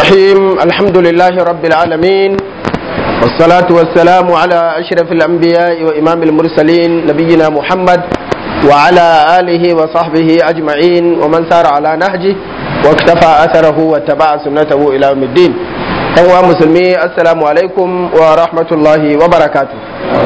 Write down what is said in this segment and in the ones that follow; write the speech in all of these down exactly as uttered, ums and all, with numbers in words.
الرحيم الحمد لله رب العالمين والصلاة والسلام على أشرف الأنبياء وإمام المرسلين نبينا محمد وعلى آله وصحبه أجمعين ومن سار على نهجه واكتفى أثره واتبع سنته إلى يوم الدين. أيها المسلمين السلام عليكم ورحمة الله وبركاته.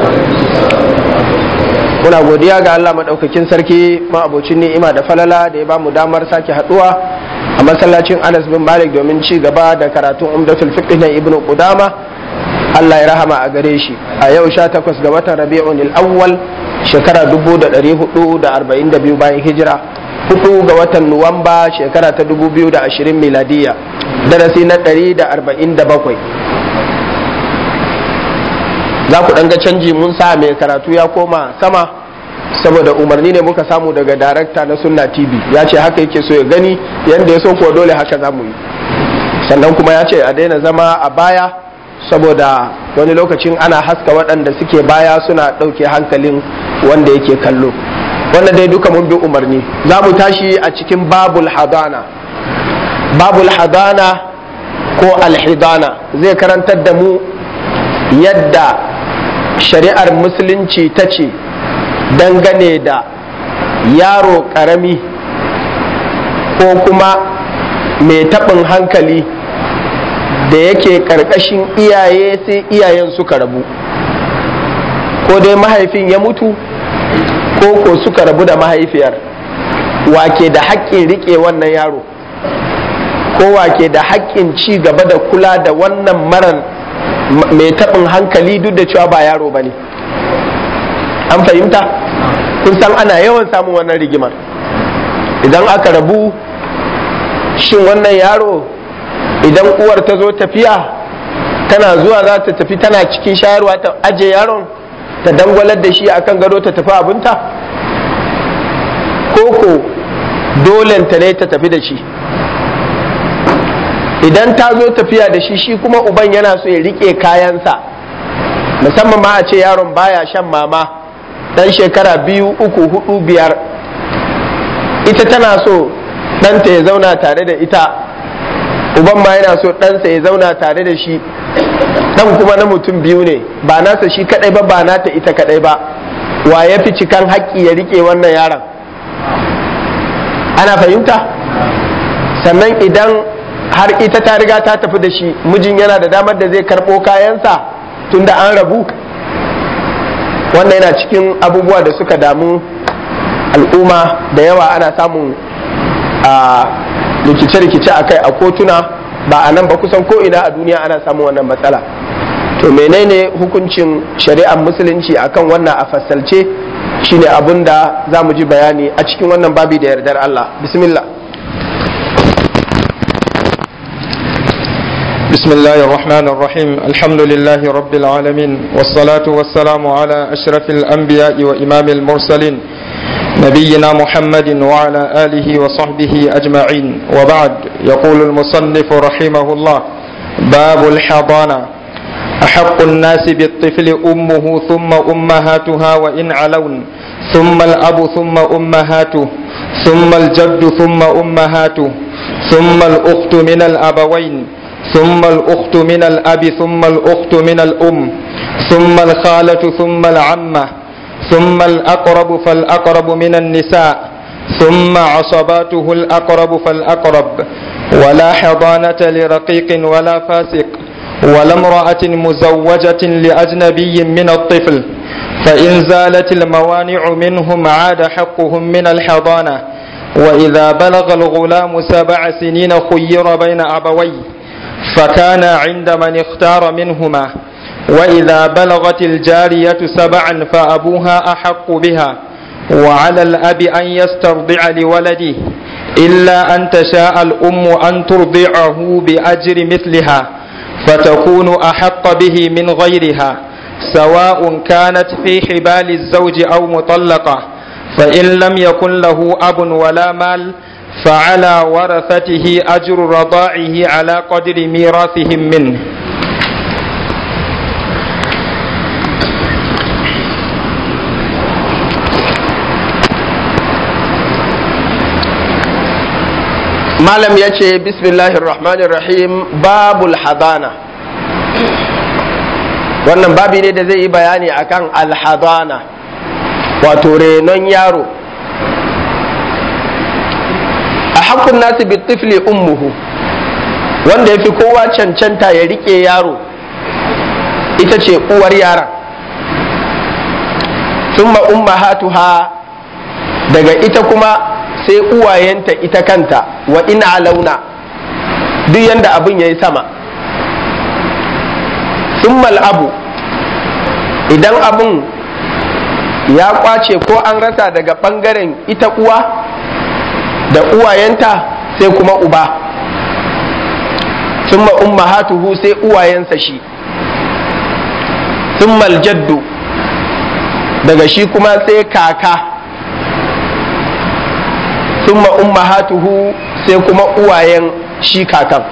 muna godiya ga Allah madaukakin sarki ma'abocin ni'ima da falala da ya bamu damar sake haduwa a masallacin Anas bin Malik domin ci gaba da karatun Umdatul Fiqh na Ibn Qudama. Allah ya rahama a gare shi. A yau sha takwas ga watan Rabi'un al-Awwal shekara dubu da ɗari hudu da arba'in da biyu bayan hijira, hudu ga watan Nuwamba shekara ta dubu biyu da ashirin miladiya, darasi na ɗari da arba'in da bakwai. Za ku ɗan ga canji mun sa mai karatu ya koma sama saboda umarni ne muka samu daga darakta na Sunna T V, ya ce haka yake so ya gani, yadda ya so kuwa dole haka za mu yi. Sannan kuma ya ce a daina zama a baya saboda wani lokacin ana haska waɗanda suke baya suna ɗauke hankalin wanda yake kallo. Wannan dai duka mun bi umarni. Za mu tashi a cikin babul hadana. Babul hadana ko alhidana zai karantar da mu yadda shari'ar musulunci ta ce dangane da yaro ƙarami ko kuma mai taɓin hankali da yake ƙarƙashin iyaye sai iyayen suka rabu, ko dai mahaifin ya mutu ko ko suka rabu da mahaifiyar. Wake da haƙƙin riƙe wannan yaro, ko wake da haƙƙin ci gaba da kula da wannan marar mai taɓin hankali duk da cewa ba yaro ba ne. An fahimta? Kun san ana yawan samun wannan rigimar. Idan aka rabu, shin wannan yaro idan uwar ta zo tafiya tana zuwa za ta tafi tana cikin shayarwa ta aje yaron ta dangwalar da shi akan gado ta tafi abinta, koko dolenta ne ta tafi da shi? Idan ta zo tafiya da shi shi kuma uban yana so ya rike kayansa, musamman ma a ce yaron baya shan mama, dan shekara biyu uku hudu biyar, ita tana so ɗanta ya zauna tare da ita, uban ma yana so ɗansa ya zauna tare da shi. ɗan kuma na mutum biyu ne, ba nasa shi kadai ba ba nata ita kadai ba. Wa ya fi cikan haƙƙi ya rike wannan yaron? Ana fahimta? Sannan idan har ita ta riga ta tafi da shi, mijin yana da damar da zai karɓo kayansa tunda an rabu. Wannan yana cikin abubuwa da suka damu al'umma da yawa. Ana samun a rikice-rikice a kai a kotuna, ba a nan ba kusan ko'ina a duniya ana samun wannan matsala. To menene hukuncin shari'ar musulunci akan wannan a fassalce shine abin da za mu ji bayani a cikin wannan babi da yardar Allah. Bismillah. بسم الله الرحمن الرحيم. الحمد لله رب العالمين، والصلاة والسلام على أشرف الأنبياء وإمام المرسلين نبينا محمد وعلى آله وصحبه أجمعين، وبعد. يقول المصنف رحمه الله: باب الحضانة. أحق الناس بالطفل أمه ثم أمهاتها وإن علون، ثم الأب ثم أمهاته، ثم الجد ثم أمهاته، ثم الأخت من الأبوين، ثم الأخت من الأب، ثم الأخت من الأم، ثم الخالة ثم العمة، ثم الأقرب فالأقرب من النساء، ثم عصباته الأقرب فالأقرب. ولا حضانة لرقيق ولا فاسق، ولا امرأة مزوجة لأجنبي من الطفل، فإن زالت الموانع منهم عاد حقهم من الحضانة. وإذا بلغ الغلام سبع سنين خير بين أبويه، فكان عند من اختار منهما. وإذا بلغت الجارية سبعا فأبوها أحق بها، وعلى الأب أن يسترضع لولده، إلا أن تشاء الأم أن ترضعه بأجر مثلها، فتكون أحق به من غيرها، سواء كانت في حبال الزوج أو مطلقة. فإن لم يكن له أب ولا مال، فعلى ورثته أجر رضاعه على قدر ميراثهم منه. malam ya ce bismillahir rahmanir rahim babul hadana. Wannan babi ne da zai yi bayani akan alhadana, wato renon yaro. A haƙƙun nasu bi tifli ummuhu, wanda ya fi kowa cancanta ya riƙe yaro ita ce uwar yaron. Summa ummahatuha, daga ita kuma sai uwayenta ita kanta, wa ina launa duk yanda abin ya yi sama. Summal abu, idan abin ya kwace ko an rasa daga ɓangaren ita uwa da uwayenta, sai kuma uba. Summa ummahatuhu, sai uwayensa shi. Summal jaddu, daga shi kuma sai kaka. Summa ummahatuhu, sai kuma uwayen shi kakan.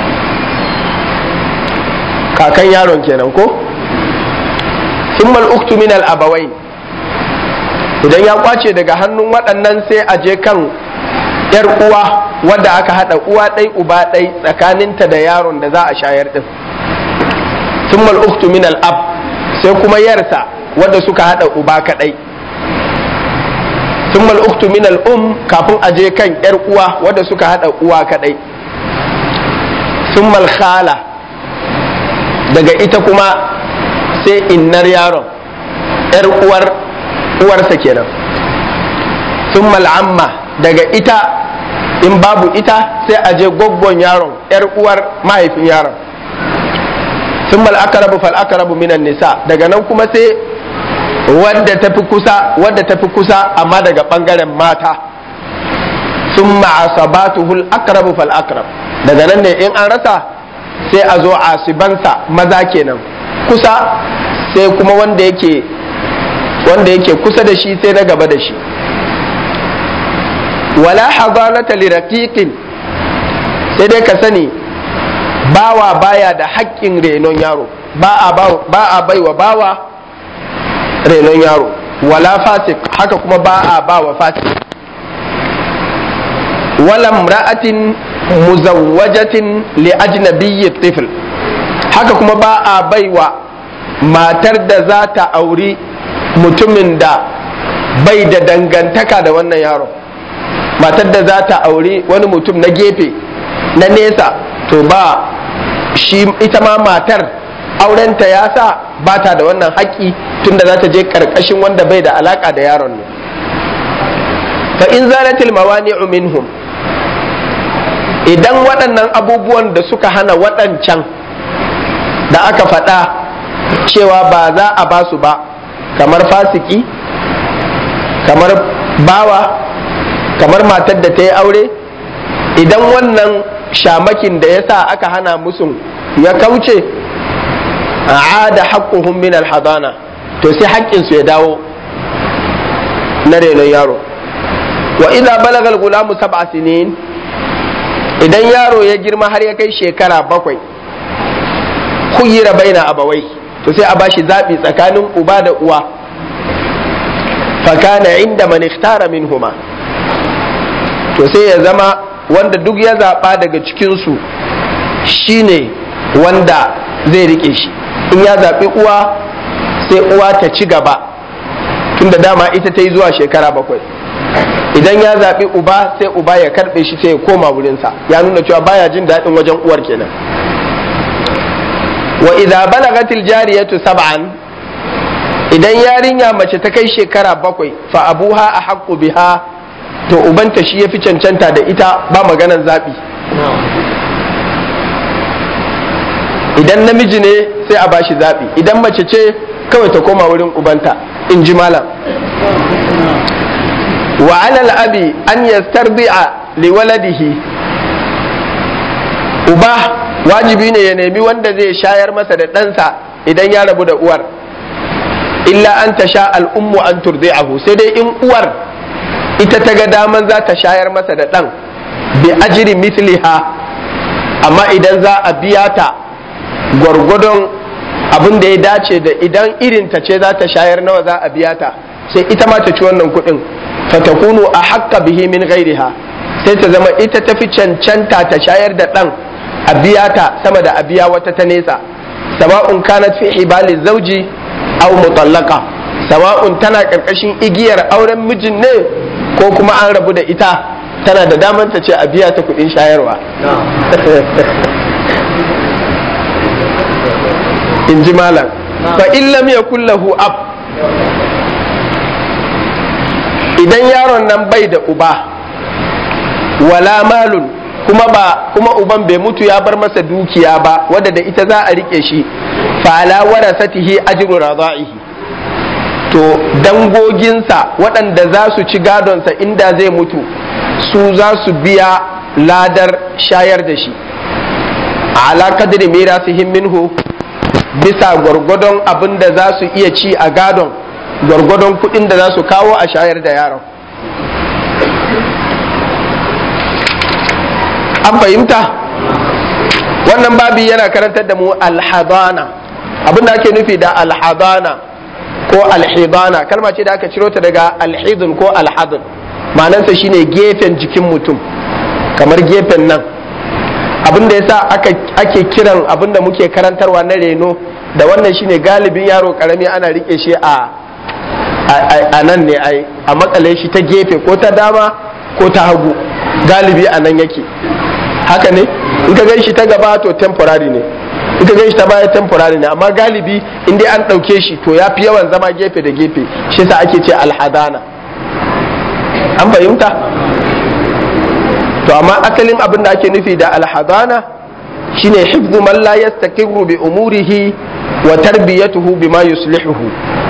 Kakan yaron kenan ko? Summal uktu min al abawain, idan ya kwace daga hannun waɗannan sai a je kan yar uwa wadda aka hada uwa ɗai uba ɗai tsakaninta da yaron da za a shayar din. Summal uktu min al ab, sai kuma yarsa wadda suka hada uba kadai. Summal uktu min al um, kafin a je kan yar uwa wadda suka hada uwa kadai. Summal khala, daga ita kuma sai innar yaron, yar uwar uwarsa kenan. Summal amma, daga ita in babu ita sai a je goggon yaron, yar uwar mahaifin yaron. Summal aqrabu fal aqrabu minan nisa, daga nan kuma sai wadda tafi kusa wadda tafi kusa amma daga bangaren mata. Summa asabatuhul aqrabu fal aqrab, daga nan ne in an rasa sai a zo asibansa maza kenan kusa, sai kuma wanda yake wanda yake kusa da shi sai na gaba da shi. Wala hadanata li raqiqin, sai dai ka sani bawa baya da haƙƙin renon yaro, ba a ba a baiwa bawa renon yaro. Wala fasik, haka kuma ba a bawa fasik. Wala imra'atin muzawwajatin li ajnabiyyi tifl, haka kuma ba a baiwa matar da za ta auri mutumin da bai da dangantaka da wannan yaron. Matar da za ta auri wani mutum na gefe na nesa, to ba shi ita ma matar aurenta ya sa ba ta da wannan haƙƙi, tunda za ta je ƙarƙashin wanda bai da alaƙa da yaron ne. Fa in zalatil mawani'u minhum, idan waɗannan abubuwan da suka hana waɗancan da aka faɗa cewa ba za a ba su ba, kamar fasiki, kamar bawa, kamar matar da ta yi aure, idan wannan shamakin da ya sa aka hana musu ya kauce, a'ada haqquhum min al-hadana, to sai haƙƙinsu ya dawo na renon yaro. Wa idza balagha al-gulamu sab'a sinin, idan yaro ya girma har ya kai shekara bakwai, khuyira baina abawai, to sai a bashi zabi tsakanin uba da uwa. Fa kana inda man ikhtara minhuma, to sai ya zama wanda duk ya zaba daga cikin su shine wanda zai rike shi. In ya zabi uwa, sai uwa ta ci gaba, tunda dama ita ta yi zuwa shekara bakwai. Idan ya zaɓi uba, sai uba ya karɓe shi sai ya koma wurinsa, ya nuna cewa baya jin daɗin wajen uwar kenan. Wa idza balagatil jariyatu sab'an, idan yarinya mace ta kai shekara bakwai, fa abuha ahaqqu biha, to ubanta shi yafi cancanta da ita, ba maganan zaɓi. Idan namiji ne sai a bashi zaɓi, idan mace ce kawai ta koma wurin ubanta, in ji malam. Wa alal abi an yastarbi'a li waladihi, uba wajibi ne ya nemi wanda zai shayar masa da ɗansa idan ya rabu da uwar. Illa an tasha al'ummu an turdi'ahu, sai dai in uwar ita ta ga daman za ta shayar masa da ɗan bi ajri mithliha, amma idan za a biya ta gwargwadon abin da ya dace da idan irin ta ce za ta shayar nawa za a biya ta, sai ita ma ta ci wannan kuɗin. Fatakunu a haƙƙa bihi min ghairiha, sai ta zama ita tafi cancanta ta shayar da ɗan a biya ta sama da a biya wata ta nesa, sawa'un kanat fi hibali zauji aw mutallaka, sawa'un tana karkashin igiyar auren mijin ne ko kuma an rabu da ita, tana da daman ta ce a biya ta kudin shayarwa. in ji malam. fa in lam yakul lahu ab, idan yaron nan bai da uba wala malun, kuma ba kuma uban bai mutu ya bar masa dukiya ba wadda da ita za a rike shi, fa ala warasatihi ajru radaihi, to dangoginsa waɗanda za su ci gadonsa inda zai mutu su za su biya ladar shayar da shi, ala kadri mirasihim minhu, bisa gwargwadon abin da za su iya ci a gadon, gwargwadon kuɗin da za su kawo a shayar da yaron. An fahimta? Wannan babi yana karantar da mu alhadana. Abin da ake nufi da alhadana ko alhidana kalma ce da aka ciro ta daga alhidun ko alhadun, ma'anarsa shine gefen jikin mutum, kamar gefen nan. Abin da yasa ake kiran abin da muke karantarwa na reno da wannan shine galibin yaro karami ana rike shi a a nan ne ai a makale shi ta gefe ko ta dama ko ta hagu, galibi a nan yake. Haka ne, in ka gan shi ta gaba to temporary ne, in ka gan shi ta baya temporary ne, amma galibi in dai an ɗauke shi to ya fi yawan zama gefe da gefe, shi sa ake ce alhadana. An fahimta? To amma asalin abin da ake nufi da alhadana shine hifzu man la yastaqirru bi umurihi wa tarbiyatuhu bima yuslihuhu,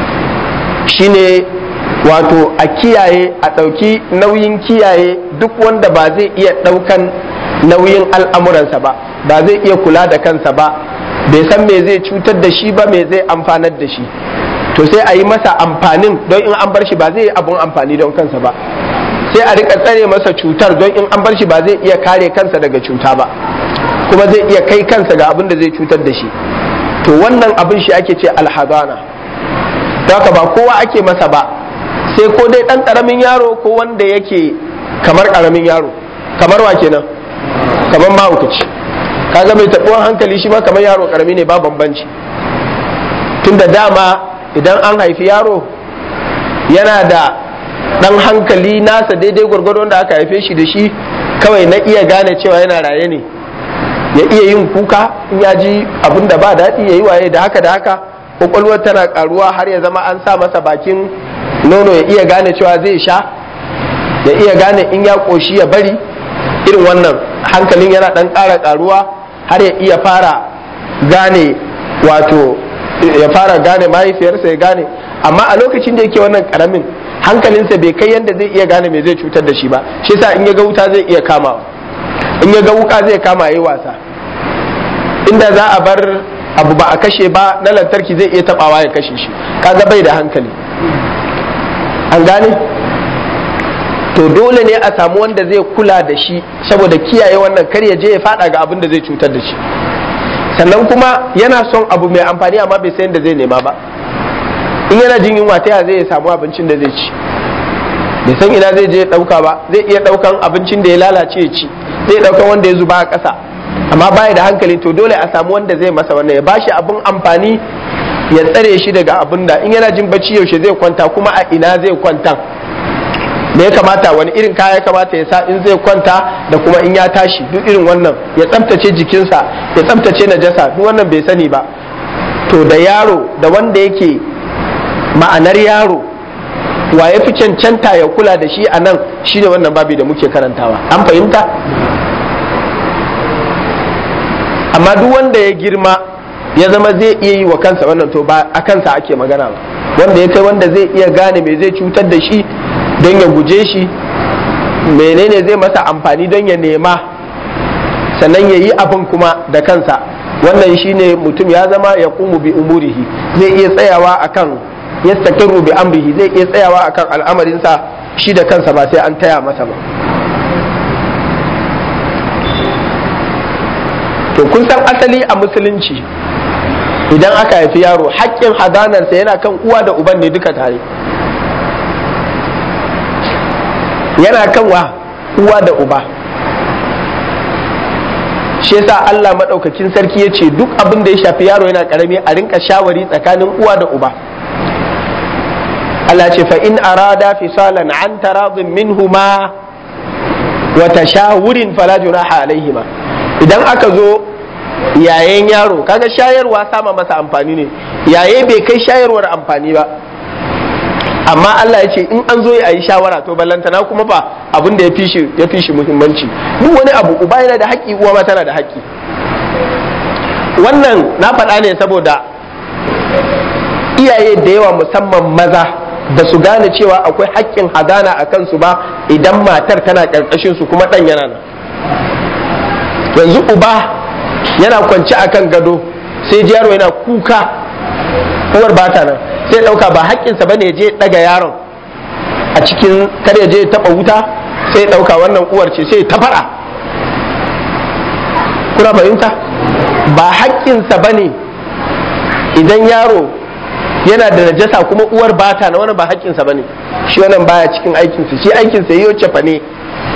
shine wato a kiyaye, a ɗauki nauyin kiyaye duk wanda ba zai iya ɗaukan nauyin al'amuransa ba, ba zai iya kula da kansa ba, bai san me zai cutar da shi ba, me zai amfanar da shi, to sai a yi masa amfanin don in an bar shi ba zai yi abun amfani don kansa ba, sai a rika tsare masa cutar don in an bar shi ba zai iya kare kansa daga cuta ba, kuma zai iya kai kansa ga abin da zai cutar da shi. To wannan abin shi ake ce alhadana. Haka ba kowa ake masa ba, sai ko dai ɗan ƙaramin yaro ko wanda yake kamar ƙaramin yaro, kamar wa kenan, kamar mahaukaci. Kaga mai taɓuwan hankali shi ma kamar yaro ƙarami ne, ba bambanci. Tunda dama idan an haifi yaro yana da ɗan hankali nasa daidai gwargwadon da aka haife shi da shi, kawai na iya gane cewa yana raye ne, ya iya yin kuka in ya ji abin da ba daɗi ya yi waye, da haka da haka kwakwalwar tana karuwa har ya zama an sa masa bakin nono ya iya gane cewa zai sha, ya iya gane in ya ƙoshi ya bari. Irin wannan hankalin yana ɗan ƙara karuwa har ya iya fara gane, wato ya fara gane mahaifiyarsa ya gane, amma a lokacin da yake wannan ƙaramin hankalinsa bai kai yadda zai iya gane me zai cutar da shi ba, shi yasa in ya ga wuta zai iya kamawa, in ya ga wuka zai kama yayi wasa, inda za a bar abu ba a kashe ba na lantarki zai iya tabawa ya kashe shi, kaga bai da hankali. An gane? To dole ne a samu wanda zai kula da shi saboda kiyaye wannan kar ya je ya fada ga abin da zai cutar da shi. Sannan kuma yana son abu mai amfani amma bai san da zai nema ba. In yana jin yunwa ta ya zai samu abincin da zai ci, bai san ina zai je ya dauka ba, zai iya daukan abincin da ya lalace ya ci, zai daukan wanda ya zuba a ƙasa, amma baya da hankali. To dole a samu wanda zai masa wannan, ya bashi abin amfani, ya tsare shi daga abin da in yana jin bacci yaushe zai kwanta, kuma a ina zai kwanta, me ya kamata, wani irin kaya ya kamata ya sa in zai kwanta da kuma in ya tashi, duk irin wannan ya tsaftace jikinsa, ya tsaftace najasa, duk wannan bai sani ba. To da yaro da wanda yake ma'anar yaro, wa ya fi cancanta ya kula da shi a nan shi ne wannan babi da muke karantawa. An fahimta? Amma duk wanda ya girma ya zama zai iya yi wa kansa wannan, to ba a kansa ake magana ba. Wanda ya kai wanda zai iya gane me zai cutar da shi don ya guje shi, menene zai masa amfani don ya nema, sannan ya yi abin kuma da kansa. Wannan shine mutum ya zama ya kumu bi umurihi, zai iya tsayawa akan yastakiru bi amrihi, zai iya tsayawa akan al'amarinsa shi da kansa ba sai an taya masa ba. To kun san asali a musulunci idan aka haifi yaro haƙƙin hadanarsa yana kan uwa da uban ne duka tare, yana kan wa uwa da uba. Shi yasa Allah madaukakin sarki ya ce duk abin da ya shafi yaro yana karami a rinka shawari tsakanin uwa da uba. Allah ce fa in arada fisalan an taradin minhuma wa tashawurin fala junaha alaihima. Idan aka zo yayen yaro, kaga shayarwa sama masa amfani ne, yaye bai kai shayarwar amfani ba, amma Allah ya ce in an zo ya yi shawara to ballantana kuma ba abin da ya fi shi ya fi shi muhimmanci. Duk wani abu uba yana da haƙƙi, uwa ma tana da haƙƙi. Wannan na faɗa ne saboda iyaye da yawa musamman maza ba su gane cewa akwai haƙƙin hadana a kansu ba idan matar tana ƙarƙashin su kuma ɗan yana nan. Yanzu uba yana kwance a kan gado sai ji yaro yana kuka, uwar ba ta nan, sai ɗauka ba haƙƙinsa ba ne je ɗaga yaron a cikin kar ya je taɓa wuta, sai ɗauka wannan uwar ce sai ta faɗa. Kuna fahimta? Ba haƙƙinsa ba ne idan yaro yana da najasa kuma uwar ba ta na, wannan ba haƙƙinsa ba ne, shi wannan baya cikin aikinsa, shi aikinsa yi wacce fa ne.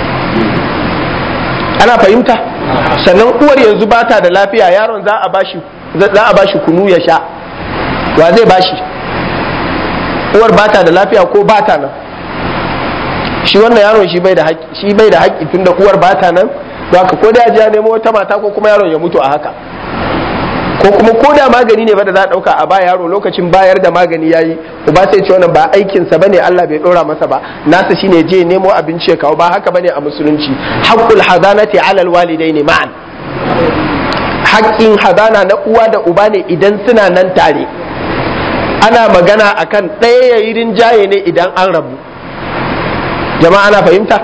Ana fahimta? Sannan uwar yanzu ba ta da lafiya, yaron za a bashi za a bashi kunu ya sha, wa zai bashi? Uwar ba ta da lafiya ko ba ta nan, shi wannan yaron shi bai da haƙƙi, shi bai da haƙƙi tunda uwar ba ta nan, don haka ko da ya je ya nemo wata mata ko kuma yaron ya mutu a haka, ko kuma ko da magani ne ba da za a ɗauka a ba yaro lokacin bayar da magani yayi, uba sai ce wannan ba aikinsa bane, Allah bai ɗora masa ba, nasa shine je nemo abinci ya kawo. Ba haka bane a musulunci. Haqqul hadanati ala alwalidaini ma'an, haƙƙin hadana na uwa da uba ne idan suna nan tare. Ana magana akan ɗaya yayi rinjaye ne idan an rabu. Jama'a ana fahimta?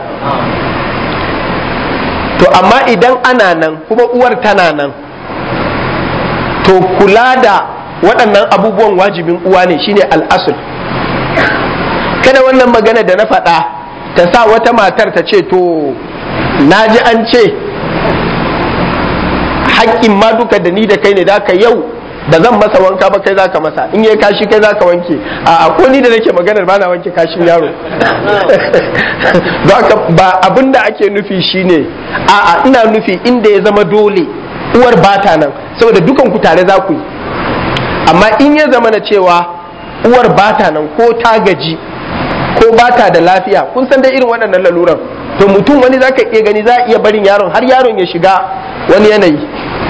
To amma idan ana nan kuma uwar tana nan, to kula da waɗannan abubuwan wajibin uwa ne, shine al'asul. Kada wannan magana da na faɗa ta sa wata matar ta ce to na ji an ce haƙƙin ma duka da ni da kai ne, da ka yau ba zan masa wanka ba kai zaka masa, in yayi kashi kai zaka wanke. A ko ni da nake maganar ba na wanke kashin yaro. Ba abin da ake nufi shine, a'a ina nufi inda ya zama dole uwar bata nan, saboda dukan ku tare za ku yi. Amma in ya zama na cewa uwar bata nan ko ta gaji ko bata da lafiya, kun san dai irin waɗannan laluran, to mutum wani zaka iya gani za a iya barin yaron har yaron ya shiga wani yanayi.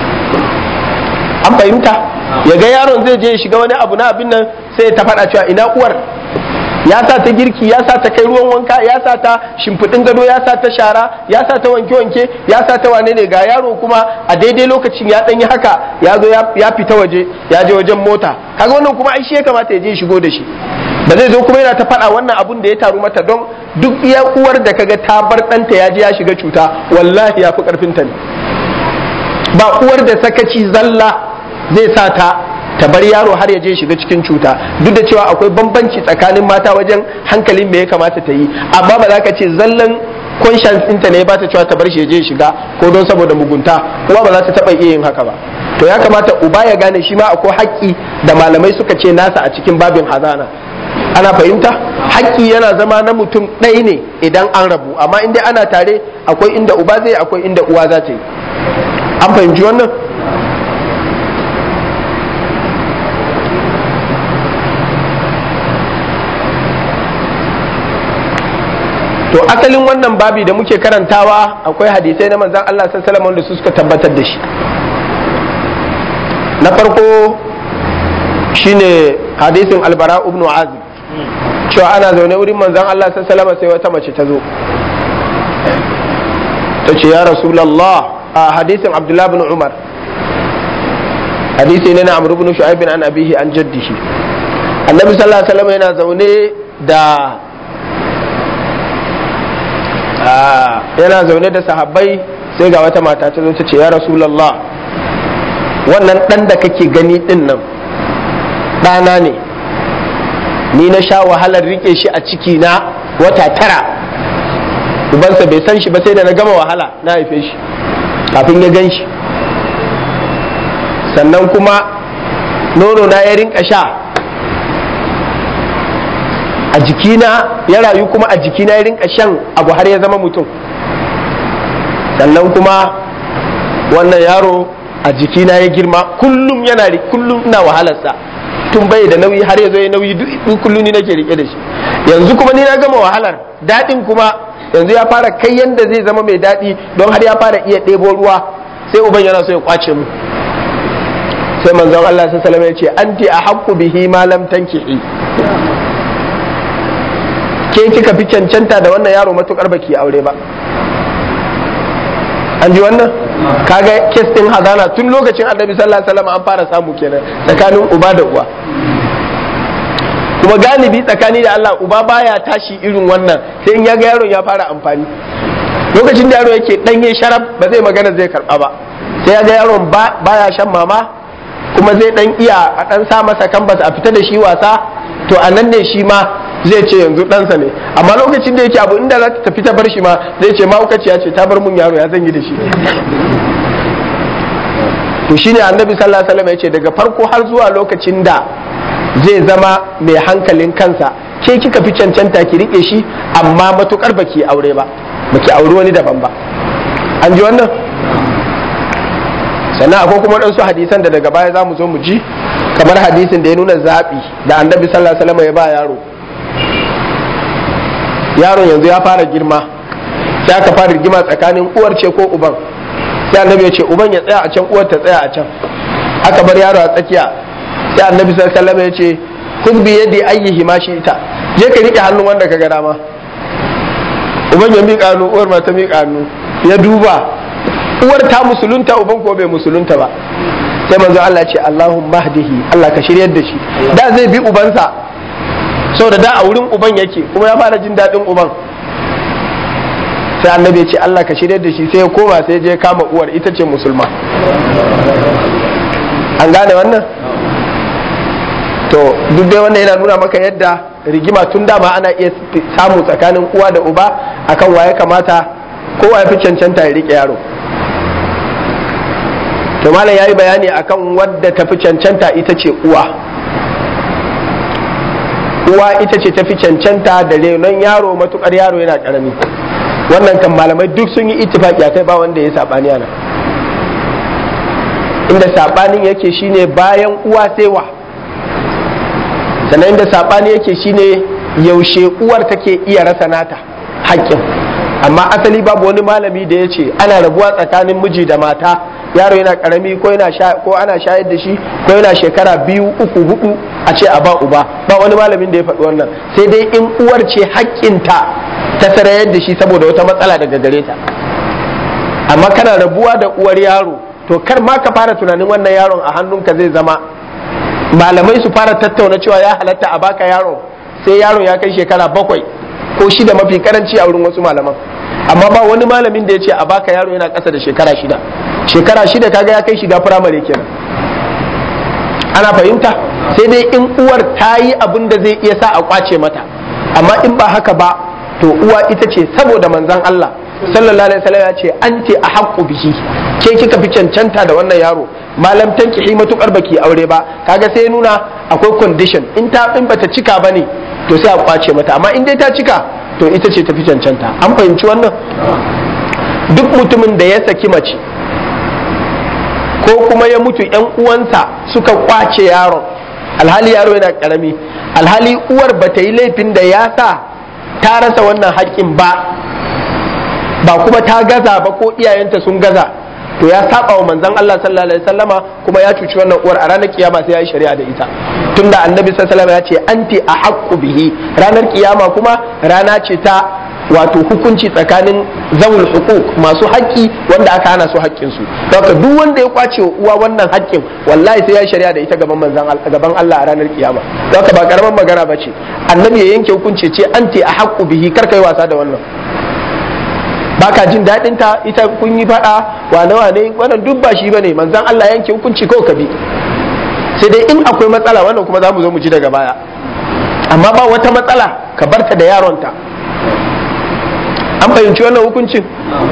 An fahimta? Ya ga yaron zai je ya shiga wani abu na abin nan, sai ta faɗa cewa ina uwar, ya sa ta girki, ya sa ta kai ruwan wanka, ya sa ta shimfiɗin gado, ya sa ta shara, ya sa ta wanke-wanke, ya sa ta wane ne, ga yaro kuma a daidai lokacin ya ɗanyi haka ya zo ya fita waje, ya je wajen mota. Kaga wannan kuma ai shi ya kamata ya je shigo da shi, ba zai zo kuma yana ta faɗa wannan abun da ya taru mata. Don duk iya uwar da kaga ta bar ɗanta ya je ya shiga cuta, wallahi ya fi ƙarfinta ne. Ba uwar da sakaci zalla zai sa ta ta bar yaro har ya je shiga cikin cuta, duk da cewa akwai bambanci tsakanin mata wajen hankalin me ya kamata ta yi, amma ba za ka ce zallan conscience ɗinta ne ba ta cewa ta bar shi ya je shiga ko don saboda mugunta, kuma ba za ta taɓa iya yin haka ba. To ya kamata uba ya gane shi ma akwai haƙƙi da malamai suka ce nasa a cikin babin hazana. Ana fahimta? Haƙƙi yana zama na mutum ɗaya ne idan an rabu, amma inda ana tare akwai inda uba zai, akwai inda uwa za ta yi. An fahimci wannan? To asalin wannan babi da muke karantawa akwai hadisai na manzon Allah sallallahu alaihi wasallam wanda su suka tabbatar da shi. Na farko shine hadisin Al-Bara ibn Azib, cewa ana zaune wurin manzon Allah sallallahu alaihi wasallam sai wata mace ta zo ta ce ya Rasulullah. A hadisin Abdullah ibn Umar, hadisi ne na Amr ibn Shu'aib an abihi an jaddihi. Annabi sallallahu alaihi wasallam yana zaune da yana zaune da sahabbai, sai ga wata mata ta zo ta ce ya Rasulullah, wannan dan da kake gani din nan ɗana ne, ni na sha wahalar rike shi a ciki na wata tara, ubansa bai san shi ba sai da na gama wahala na haife shi kafin ya gan shi, sannan kuma nono na ya rinka sha a jikina, ya rayu kuma a jikina ya rinka shan abu har ya zama mutum. sannan kuma wannan yaro a jikina ya girma, kullum yana kullum ina wahalarsa, tun bai da nauyi har ya zo ya nauyi duk kullum ni nake rike da shi. Yanzu kuma ni na gama wahalar, daɗin kuma yanzu ya fara kai yanda zai zama mai daɗi, don har ya fara iya ɗebo ruwa, sai uban yana so ya kwace mu. Sai manzon Allah sallallahu alaihi wasallam ya ce anti ahaqqu bihi ma lam tankihi, ke kika fi cancanta da wannan yaro matukar baki aure ba. An ji wannan? Kaga kes din hazana tun lokacin Annabi sallallahu alaihi wasallam an fara samu kenan tsakanin uba da uwa. Kuma galibi tsakani da Allah uba baya tashi irin wannan sai in ya ga yaron ya fara amfani. Lokacin da yaro yake danye sharaf ba zai magana zai karba ba, sai ya ga yaron baya shan mama, kuma zai dan iya a dan sa masa kambas a fita da shi wasa, to a nan ne shi ma zai ce yanzu ɗansa ne. Amma lokacin da yake abu inda za ta tafi ta bar shi ma zai ce mahaukaciya ce ta bar mun yaro, ya zan yi da shi. To shine Annabi sallallahu alaihi wasallam ya ce daga farko har zuwa lokacin da zai zama mai hankalin kansa, ke kika fi cancanta ki rike shi, amma matukar baki aure ba, baki aure wani daban ba. An ji wannan? Sannan akwai kuma ɗansu hadisan da daga baya za mu zo mu ji, kamar hadisin da ya nuna zaɓi da Annabi sallallahu alaihi wasallam ya ba yaro. Yaron yanzu ya fara girma, sai aka fara rigima tsakanin uwar ce ko uban. Sai Annabi ya ce uban ya tsaya a can, uwar ta tsaya a can. Aka bar yaro a tsakiya. Sai Annabi sallallahu alaihi wasallam ya ce khudh bi yadi ayyihi ma shi'ta, je ka rike hannun wanda ka ga dama. Uban ya miƙa hannu, uwar ma ta miƙa hannu. Ya duba, uwar ta musulunta, uban ko bai musulunta ba. Sai manzo Allah ya ce Allahumma hdihi, Allah ka shiryar da shi. Da zai bi ubansa, saboda da a wurin uban yake kuma ya fara jin daɗin uban. Sai Annabi ya ce Allah ka shirya da shi, sai ya koma sai je kama uwar, ita ce musulma. An gane wannan? To duk dai wannan yana nuna maka yadda rigima tun dama ana iya samu tsakanin uwa da uba akan waye kamata kowa ya fi cancanta ya rike yaro. To malam yayi bayani akan wadda ta fi cancanta ita ce uwa. Uwa ita ce tafi cancanta da renon yaro matukar yaro yana karami. Wannan kan malamai duk sun yi ittifaki akai, ba wanda ya sabani ana. Inda sabanin yake shine bayan uwa sai wa, sannan inda sabani yake shine yaushe uwar take iya rasa nata haƙƙin. Amma asali babu wani malami da ya ce ana rabuwa tsakanin miji da mata, yaro yana karami ko yana ko ana shayar da shi ko yana shekara biyu uku hudu a ce a ba uba. Ba wani malamin da ya faɗi wannan, sai dai in uwar ce haƙƙinta ta sarayar da shi saboda wata matsala daga gare ta. Amma kana rabuwa da uwar yaro, to kar ma ka fara tunanin wannan yaron a hannunka zai zama. Malamai su fara tattauna cewa ya halatta a baka yaron sai yaron ya kai shekara bakwai ko shida mafi karanci a wurin wasu malaman. Amma ba wani malamin da ya ce a baka yaro yana ƙasa da shekara shida. Shekara shida kaga ya kai shiga firamare kenan. Ana fahimta? Sai dai in uwar ta yi abin da zai iya sa a kwace mata. Amma in ba haka ba, to uwa ita ce, saboda manzon Allah sallallahu alaihi wasallam ya ce anti ahaqqu bihi, ke kika fi cancanta da wannan yaro malam tankihi matukar baki aure ba. Kaga sai nuna akwai condition, in ta in bata cika bane to sai a kwace mata, amma in dai ta cika to ita ce tafi cancanta. An fahimci wannan? Duk mutumin da ya saki mace ko kuma ya mutu yan uwansa suka kwace yaron, alhali yaro yana karami, alhali uwar bata yi laifin da ya sa ta rasa wannan haƙƙin ba, ba kuma ta gaza ba ko iyayenta sun gaza, to ya saba wa manzon Allah sallallahu alaihi wasallama, kuma ya cuci wannan uwar. A ranar kiyama sai ya yi shari'a da ita, tunda annabi sallallahu alaihi wasallam ya ce anti ahaqqu bihi. Ranar kiyama kuma rana ce ta wato hukunci tsakanin zawul huquq, masu haƙƙi wanda aka hana su haƙƙin su. Haka duk wanda ya kwace wa uwa wannan haƙƙin, wallahi sai ya yi shari'a da ita gaban manzon Allah, gaban Allah a ranar kiyama. Haka ba karaman magana bace. Annabi ya yanke hukunci ce anti ahaqqu bihi, kar kai wasa da wannan. Baka jin daɗin ta, ita kun yi faɗa wane wane, wannan duk ba shi bane. Manzon Allah yanke hukunci kawai ka bi, sai dai in akwai matsala, wannan kuma za mu zo mu ji daga baya. Amma ba wata matsala ka barta da yaronta. An fahimci wannan hukuncin?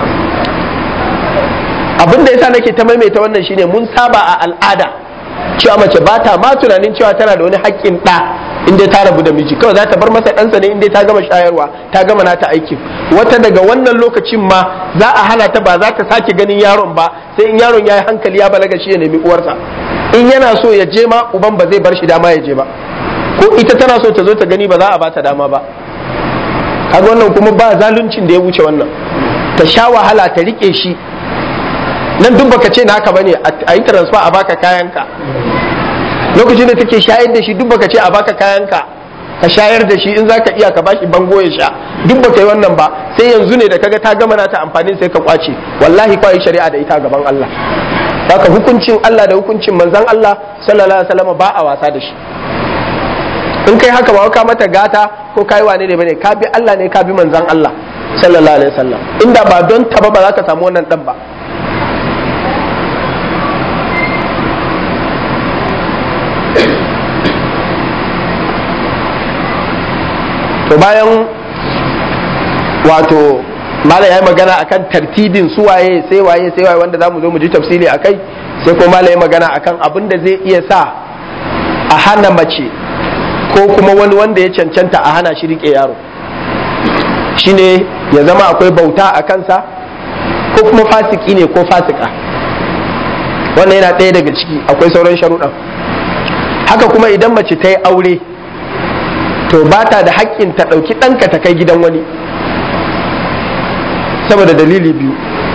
Abin da yasa nake ta maimaita wannan shine mun saba a al'ada cewa mace ba ta ma tunanin cewa tana da wani haƙƙin ɗa in dai ta rabu da miji, kawai za ta bar masa ɗansa ne in dai ta gama shayarwa ta gama nata aikin. Wata daga wannan lokacin ma za a hana ta, ba za ta sake ganin yaron ba sai in yaron ya yi hankali ya balaga shi ya nemi uwarsa. In yana so ya je ma uban ba zai bar shi dama ya je ba, ko ita tana so ta zo ta gani ba za a ba ta dama ba. Kaga wannan kuma ba zaluncin da ya wuce wannan, ta sha wahala ta rike shi. Nan duk baka ce naka bane a yi transfer a baka kayanka. Lokacin da take shayar da shi duk baka ce a baka kayanka ka shayar da shi, in zaka iya ka bashi bango ya sha, duk baka yi wannan ba. Sai yanzu ne da kaga ta gama nata amfanin sai ka kwace. Wallahi kwai shari'a da ita gaban Allah. Haka hukuncin Allah da hukuncin manzon Allah sallallahu alaihi wasallam ba a wasa da shi. In kai haka ba ka mata gata ko kai wane ne bane, ka bi Allah ne ka bi manzon Allah sallallahu alaihi wasallam. Inda ba don ta ba ba za ka samu wannan dan ba. To bayan wato mala ya yi magana akan tartibin su waye sai waye sai waye wanda zamu zo mu ji tafsiri akai, sai kuma mala ya magana akan abin da zai iya sa a hana mace ko kuma wani wanda ya cancanta a hana shi rike yaro, shine ya zama akwai bauta a kansa ko kuma fasiki ne ko fasika. Wannan yana ɗaya daga ciki, akwai sauran sharuɗan. Haka kuma idan mace ta yi aure to ba ta da haƙƙin ta ɗauki ɗanka ta kai gidan wani, saboda dalili biyu.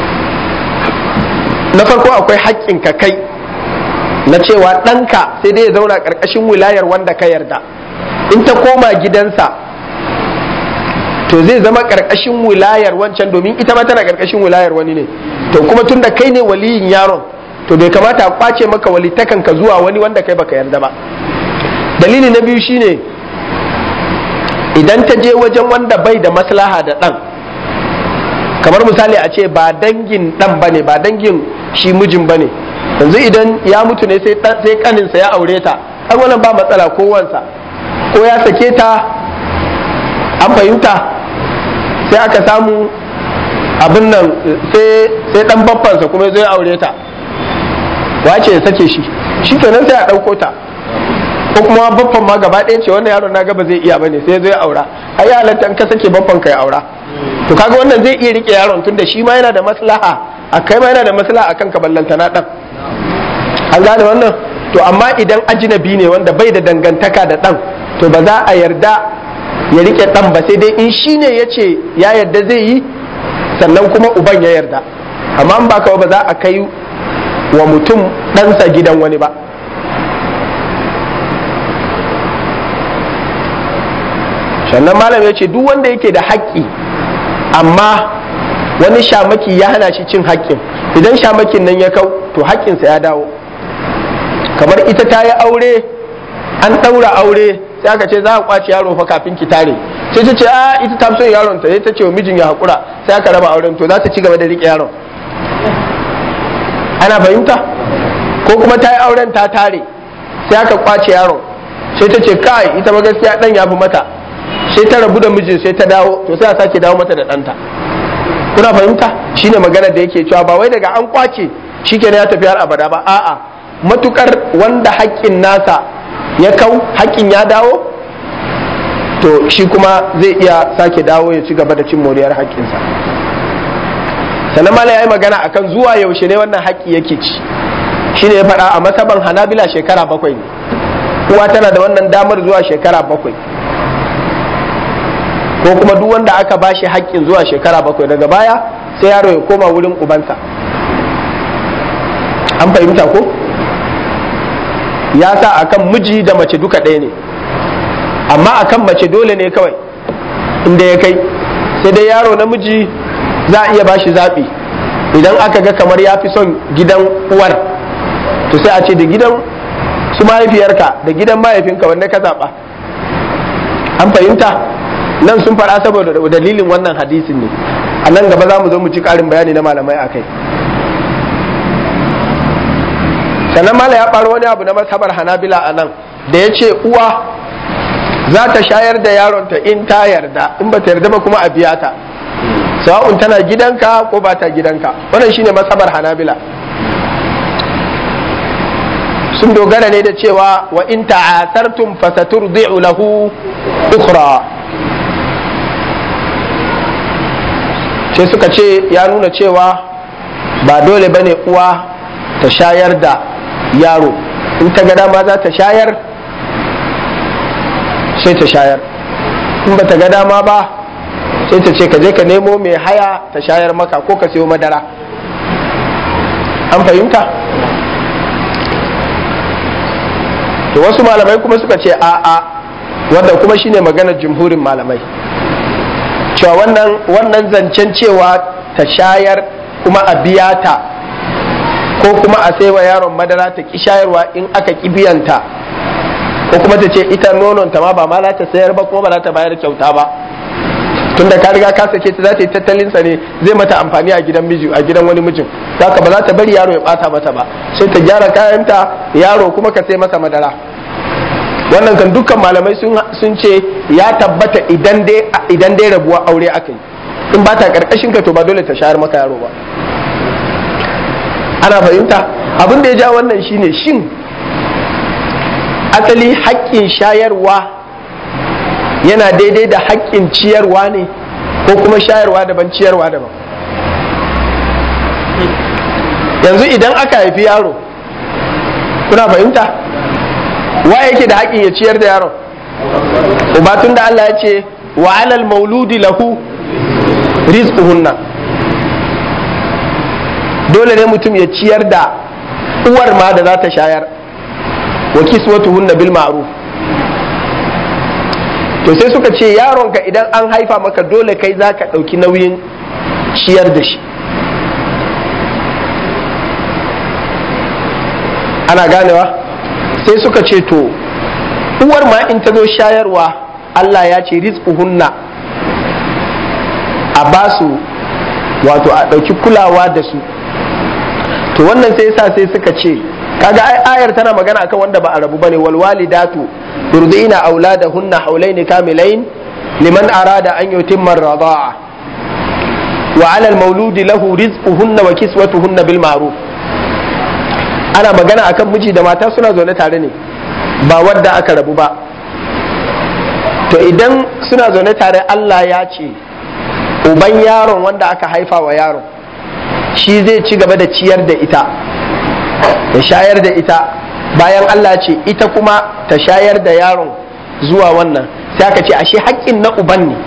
Na farko akwai haƙƙin ka kai na cewa ɗanka sai dai ya zauna ƙarƙashin wilayar wanda ka yarda. In ta koma gidansa to zai zama ƙarƙashin wilayar wancan, domin ita ma tana ƙarƙashin wilayar wani ne. To kuma tun da kai ne waliyin yaron, to bai kamata a kwace maka walitakanka zuwa wani wanda kai baka yarda ba. Dalili na biyu shine idan ta je wajen wanda bai da maslaha da ɗan, kamar misali a ce ba dangin ɗan ba ne, ba dangin shi mijin ba ne, yanzu idan ya mutu ne sai ƙaninsa ya aure ta, an wannan ba matsala ko wansa, ko ya sake ta an fahimta, sai aka samu abin nan sai ɗan babbansa kuma zai aure ta, wace ya sake shi, shi kenan sai a ɗauko ta. Ko kuma babban ma gaba ɗaya ce wannan yaron na gaba zai iya bane sai zai aura, ai halatta in ka sake babban kai aura. To kaga wannan zai iya rike yaron tunda shi ma yana da maslaha, a kai ma yana da maslaha akan ka ballanta na dan. An gane wannan? To amma idan ajnabi ne wanda bai da dangantaka da dan, to ba za a yarda ya rike dan ba, sai dai in shi ne yace ya yarda zai yi, sannan kuma uban ya yarda. Amma in ba ka ba za a kai wa mutum ɗansa gidan wani ba. Sannan malam ya ce duk wanda yake da haƙƙi amma wani shamaki ya hana shi cin haƙƙin, idan shamakin nan ya kau to haƙƙinsa ya dawo. Kamar ita ta yi aure, an ɗaura aure, sai aka ce za a kwace yaro fa kafin ki tare, sai ta ce a ita ta son yaron ta, sai ta ce wa mijin ya haƙura, sai aka raba auren, to za ta ci gaba da riƙe yaron. Ana fahimta? Ko kuma ta yi auren ta tare, sai aka kwace yaron, sai ta ce kai ita ma gaskiya ɗan ya fi mata, sai ta rabu da mijin sai ta dawo, to sai a sake dawo mata da ɗanta. Kuna fahimta? Shine magana da yake cewa ba wai daga an kwace shikenan ya tafi har abada ba, a'a matukar wanda haƙƙin nasa ya kau, haƙƙin ya dawo, to shi kuma zai iya sake dawo ya ci gaba da cin moriyar haƙƙinsa. Sannan mala ya yi magana akan zuwa yaushe ne wannan haƙƙi yake ci, shine ya faɗa a masaban Hanabila shekara bakwai ne, uwa tana da wannan damar zuwa shekara bakwai, ko kuma duk wanda aka bashi haƙƙin zuwa shekara bakwai, daga baya sai yaro ya koma wurin ubansa. An fahimta ko? Ya sa akan miji da mace duka ɗaya ne, amma akan mace dole ne kawai inda ya kai, sai dai yaro namiji za a iya bashi zaɓi, idan aka ga kamar ya fi son gidan uwar, to sai a ce da gidan su mahaifiyarka da gidan mahaifinka wanda ka zaɓa. An fahimta? Nan sun faɗa saboda dalilin wannan hadisin ne, a nan gaba za mu zo mu ci ƙarin bayani na malamai a kai. Sannan mala ya ɓaro wani abu na masabar Hanabila a nan da ya ce uwa za ta shayar da yaronta in ta yarda, in ba ta yarda ba kuma a biya ta, sawa'un tana gidanka ko ba ta gidanka. Wannan shine masabar Hanabila. sun dogara ne da cewa wa in ta'asartum fasaturdi'u lahu ukhra, sai suka ce ya nuna cewa ba dole bane uwa ta shayar da yaro, in ta ga dama za ta shayar sai ta shayar, in ba ta ga dama ba sai ta ce ka je ka nemo mai haya ta shayar maka ko ka siyo madara. An fahimta? to wasu malamai kuma suka ce a'a, wanda kuma shine maganar jumhurin malamai, cewa wannan wannan zancen cewa ta shayar kuma a biya ta ko kuma a saiwa yaron madara ta ki shayarwa in aka ki biyanta, ko kuma ta ce ita nonon ta ma ba ma ta sayar ba kuma ba za ta bayar kyauta ba, tunda ka riga ka sake ta za ta yi tattalin sa ne zai mata amfani a gidan miji a gidan wani mijin, haka ba za ta bari yaro ya bata mata ba, sai ta gyara kayanta yaro kuma ka sai masa madara. Wannan kan dukkan malamai sun ce ya tabbata idan dai idan dai rabuwa aure aka yi, in ba ta karkashin ka to ba dole ta shayar maka yaro ba. Ana fahimta? Abin da ya ja wannan shine shin asali haƙƙin shayarwa yana daidai da haƙƙin ciyarwa ne ko kuma shayarwa daban ciyarwa daban? Yanzu idan aka haifi yaro, kuna fahimta? Wa yake da haƙƙin ya ciyar da yaron? Uba, tun da Allah ya ce wa alal mauludi lahu rizquhunna, dole ne mutum ya ciyar da uwar ma da za ta shayar, wa kiswatuhunna bil ma'ruf. To sai suka ce yaronka idan an haifa maka dole kai za ka ɗauki nauyin ciyar da shi. Ana ganewa? Sai suka ce to uwar ma in ta zo shayarwa Allah ya ce rizquhunna, a basu wato a ɗauki kulawa da su. To wannan sai sa sai suka ce kaga ai ayar tana magana akan wanda ba a rabu bane, wal walidatu yurdina auladahunna hawlaini kamilain liman arada an yutimma ar-rida'a wa 'ala al-mawludi lahu rizquhunna wa kiswatuhunna bil ma'ruf. Ana magana akan miji da mata suna zaune tare ne, ba wadda aka rabu ba. To idan suna zaune tare Allah ya ce uban yaron wanda aka haifa wa yaron shi zai ci gaba da ciyar da ita, ya shayar da ita, bayan Allah ce ita kuma ta shayar da yaron zuwa wannan, sai aka ce ashe haƙƙin na uban ne.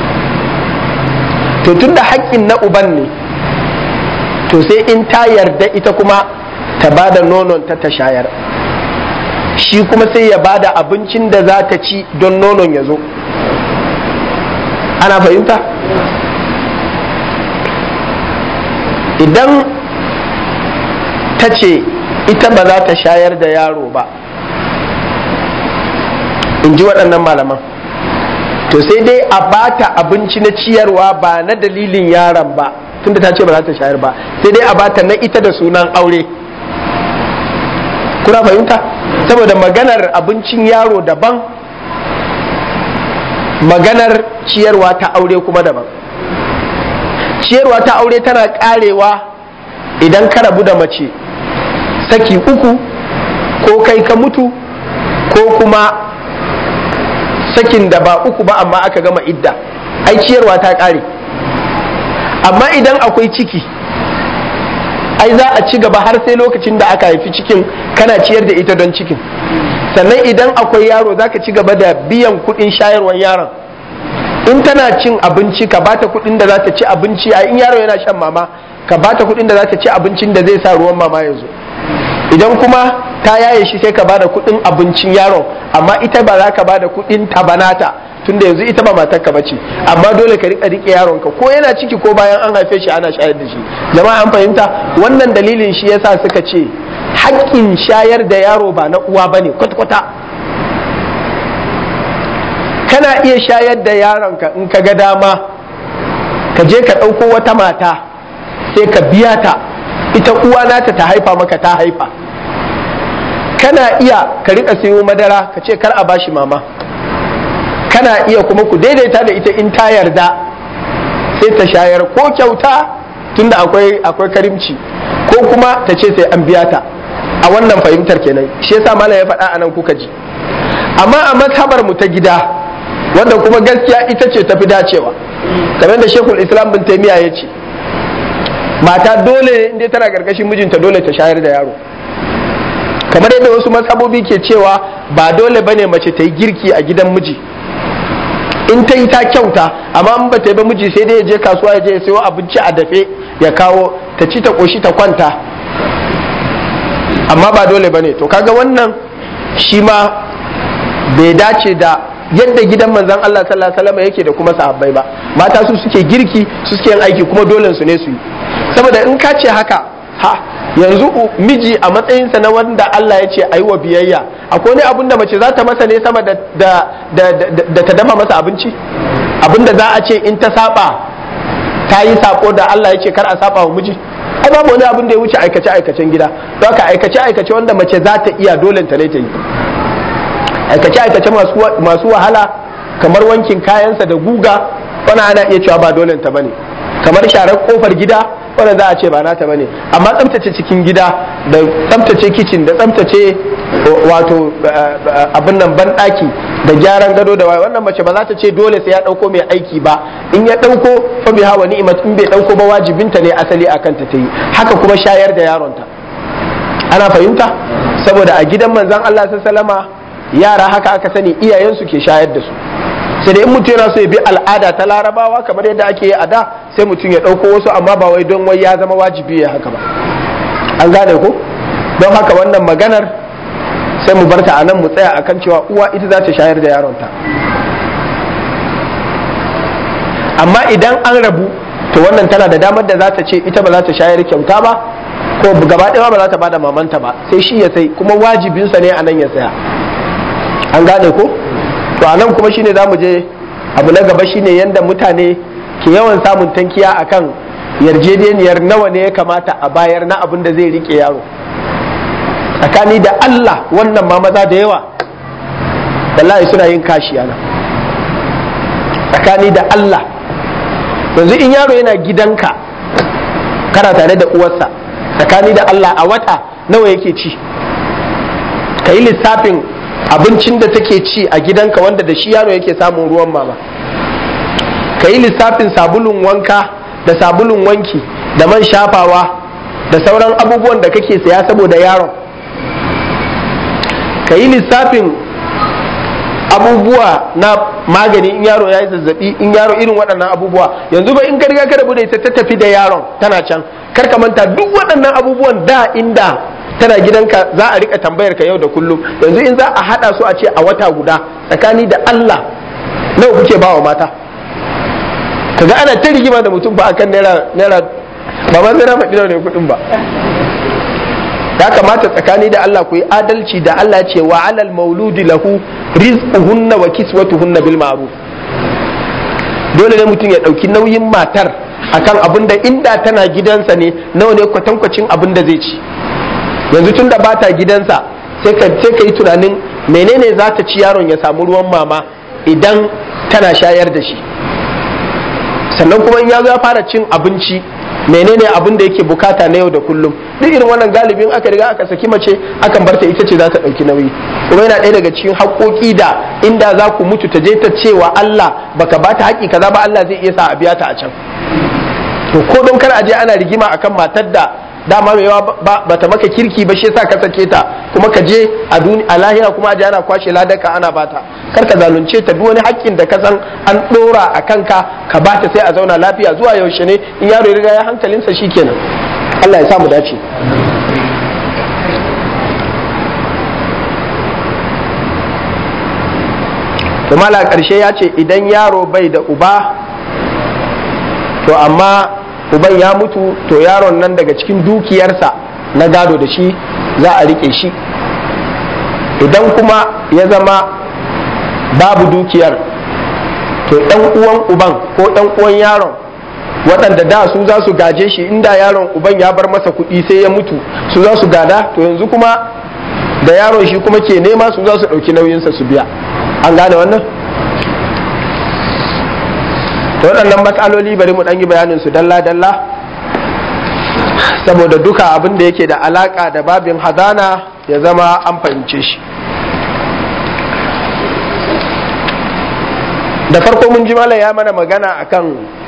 To tunda haƙƙin na uban ne, to sai in ta yarda ita kuma ta bada nonon ta ta shayar, shi kuma sai ya bada abincin da za ta ci don nonon ya zo. Ana fahimta? Idan ta ce ita ba za ta shayar da yaro ba, in ji waɗannan malaman, to sai dai a bata abinci na ciyarwa ba na dalilin yaron ba, tunda ta ce ba za ta shayar ba, sai dai a bata na ita da sunan aure. Kuna fahimta? Saboda maganar abincin yaro daban, maganar ciyarwa ta aure kuma daban. Ciyarwa ta aure tana karewa idan ka rabu da mace saki uku, ko kai ka mutu, ko kuma sakin da ba uku ba amma aka gama idda, ai ciyarwa ta kare. Amma idan akwai ciki, ai za a ci gaba har sai lokacin da aka haifi cikin kana ciyar da ita don cikin. Sannan idan akwai yaro za ka ci gaba da biyan kuɗin shayarwar yaron. In tana cin abinci ka bata kuɗin da za ta ci abinci, a in yaro yana shan mama ka bata kuɗin da za ta ci abincin da zai sa ruwan mama ya zo. Idan kuma ta yaye shi sai ka bada kuɗin abincin yaron, amma ita ba za ka bada kuɗin tabanata, tunda yanzu ita ba matarka bace, amma dole ka rika rike yaronka ko yana ciki ko bayan an haife shi ana shayar da shi. Jama'a an fahimta? Wannan dalilin shi yasa suka ce haƙƙin shayar da yaro ba na uwa bane kwata-kwata. Kana iya shayar da yaronka in ka ga dama, ka je ka ɗauko wata mata sai ka biya ta, ita uwa nata ta haifa maka ta haifa. Kana iya ka rika sayo madara ka ce kar a bashi mama, kana iya kuma ku daidaita da ita in ta yarda sai ta shayar ko kyauta tunda akwai akwai karimci, ko kuma ta ce sai an biya ta. a wannan fahimtar kenan, shi yasa malam ya faɗa anan kuka ji. Amma a mazhabar mu ta gida wanda kuma gaskiya ita ce tafi dacewa, kamar da Sheikhul Islam bin Taymiyyah ya ce mata dole inda tana karkashin mijinta dole ta shayar da yaro, kamar yadda wasu mazhabobi ke cewa ba dole bane mace ta yi girki a gidan miji, in ta yi ta kyauta, amma in ba ta yi ba miji sai dai ya je kasuwa ya je ya sayo abinci a dafe ya kawo ta ci ta koshi ta kwanta, amma ba dole bane. To kaga wannan shi ma bai dace da yadda gidan manzon Allah sallallahu alaihi wasallam yake da kuma sahabbai ba. Mata su suke girki, su suke yin aiki, kuma dole su ne su yi. Saboda in ka ce haka, ha yanzu miji a matsayinsa na wanda Allah ya ce ayi wa biyayya, akwai wani abun da mace za ta masa ne sama da da da, da ta dafa masa abinci? Abin da za a ce in ta saba ta yi sako da Allah ya ce kar a saba wa miji? Ai babu wani abin da ya wuce aikace aikacen gida. Don haka aikace aikace wanda mace za ta iya dole ta ne ta yi. Aikace aikace masu masu wahala kamar wankin kayansa da guga, wannan ana iya cewa ba dole ta bane. Kamar sharar kofar gida, wannan za a ce ba nata bane. Amma tsaftace cikin gida da tsaftace kitchen da tsaftace wato abin nan ban daki da gyaran gado da waye, wannan mace ba za ta ce dole sai ya dauko mai aiki ba. In ya dauko fa biha wa ni'mat, in bai dauko ba wajibinta ne asali akan ta yi. Haka kuma shayar da yaronta. Ana fahimta? Saboda a gidan manzon Allah sallallahu alaihi wasallama yara haka aka sani iyayensu ke shayar da su. Sai dai in mutum yana so ya bi al'ada ta larabawa kamar yadda ake yi a da, sai mutum ya ɗauko wasu, amma ba wai don wai ya zama wajibi ya haka ba. An gane ko? Don haka wannan maganar sai mu barta a nan, mu tsaya akan cewa uwa ita za ta shayar da yaronta. Amma idan an rabu, to wannan tana da damar da za ta ce ita ba za ta shayar kyauta ba, ko gaba ɗaya ba za ta bada mamanta ba, sai shi ya sai, kuma wajibinsa ne a nan ya saya. An gane ko? To a nan kuma shine za mu je abu na gaba, shine yadda mutane ke yawan samun tankiya akan yarjejeniyar nawa ne ya kamata a bayar na abin da zai rike yaro. Tsakani da Allah wannan ma maza da yawa wallahi suna yin kashi yana. Tsakani da Allah yanzu in yaro yana gidanka kana tare da uwarsa, tsakani da Allah a wata nawa yake ci? Ka yi lissafin abincin da take ci a gidanka wanda da shi yaro yake samun ruwan mama. Ka yi lissafin sabulun wanka da sabulun wanki da man shafawa da sauran abubuwan da kake saya saboda yaron. Ka yi lissafin abubuwa na magani in yaro ya yi zazzabi, in yaro irin waɗannan abubuwa. Yanzu ba in ka riga ka rabu da ita ta tafi da yaron tana can, kar ka manta duk waɗannan abubuwan da inda tana gidanka za a rika tambayar ka yau da kullum. Yanzu in za a hada su a ce a wata guda, tsakani da Allah nawa kuke bawa mata? Kaga ana ta rigima da mutum ba akan naira naira ba ma sai na faɗi nawa ne kuɗin ba. Ya kamata tsakani da Allah ku yi adalci da Allah ce wa alal mauludi lahu rizquhunna wa kiswatuhunna bil ma'ruf. Dole ne mutum ya ɗauki nauyin matar akan abin da inda tana gidansa ne nawa ne kwatankwacin abin da zai ci. Yanzu tun da bata gidansa sai ka sai ka yi tunanin menene za ta ci yaron ya samu ruwan mama idan tana shayar da shi. Sannan kuma in ya zo ya fara cin abinci, menene abin da yake bukata na yau da kullum. Duk irin wannan galibin aka riga aka saki mace akan barta ita ce za ta ɗauki nauyi. Kuma yana ɗaya daga cikin haƙoƙi da inda za ku mutu ta je ta cewa Allah baka bata haƙi kaza ba, Allah zai iya sa a biya ta a can. To ko don kar a je ana rigima akan matar da dama mai yawa ba ta maka kirki ba shi yasa ka sake ta, kuma ka je a duniya a lahira kuma a je ana kwashe ladaka ana bata. Kar ka zalunce ta, duk wani haƙƙin da ka san an ɗora a kanka ka bata, sai a zauna lafiya. Zuwa yaushe ne in yaro ya riga ya hankalinsa shikenan. Allah ya sa mu dace. to mala ƙarshe ya ce idan yaro bai da uba to amma uban ya mutu, to yaron nan daga cikin dukiyarsa na gado da shi za a rike shi. Idan kuma ya zama babu dukiyar, to ɗan uwan uban ko ɗan uwan yaron waɗanda da su za su gaje shi, inda yaron uban ya bar masa kuɗi sai ya mutu su za su gada, to yanzu kuma da yaron shi kuma ke nema su za su ɗauki nauyinsa su biya. An gane wannan? to waɗannan matsaloli bari mu ɗan yi bayanin su dalla-dalla saboda duka abin da yake da alaka da babin hadana ya zama an fahimce shi. Da farko mun ji malam ya mana magana akan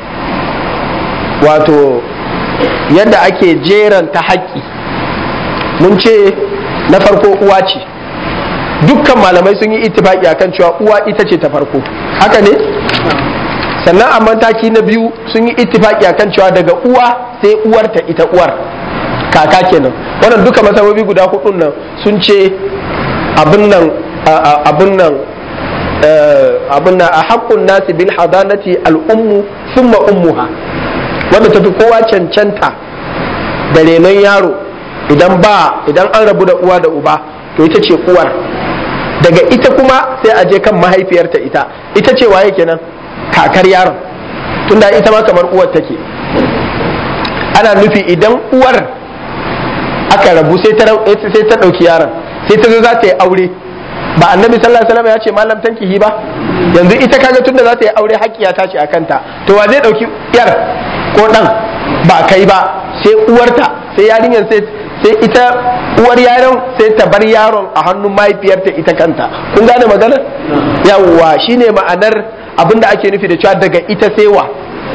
wato yadda ake jeranta haƙƙi. Mun ce na farko uwa ce, dukkan malamai sun yi ittifaki akan cewa uwa ita ce ta farko, haka ne? Sannan a mataki na biyu sun yi ittifaki akan cewa daga uwa sai uwarta ita uwar, kaka kenan. Wannan duka masababi guda hudun nan sun ce abin nan abin nan abin nan a haƙƙun nasi bil hadanati al'ummu summa ummuha, wanda tafi kowa cancanta da renon yaro idan ba idan an rabu da uwa da uba to ita ce uwar, daga ita kuma sai a je kan mahaifiyarta. ita ita ce waye kenan? Kakar yaron, tunda ita ma kamar uwar take. Ana nufi idan uwar aka rabu sai ta sai ta dauki yaron, sai ta zo za ta yi aure, ba annabi sallallahu alaihi wasallam ya ce malam tankihi ba? Yanzu ita kaga tunda za ta yi aure haƙƙiya ta ce akan ta, to wa zai dauki yar ko dan? Ba kai ba, sai uwarta, sai yarinyar sai sai ita uwar yaron sai ta bar yaron a hannun mahaifiyarta ita kanta. Kun gane maganar? Yawwa, shine ma'anar abinda ake nufi da cewa daga ita sai wa.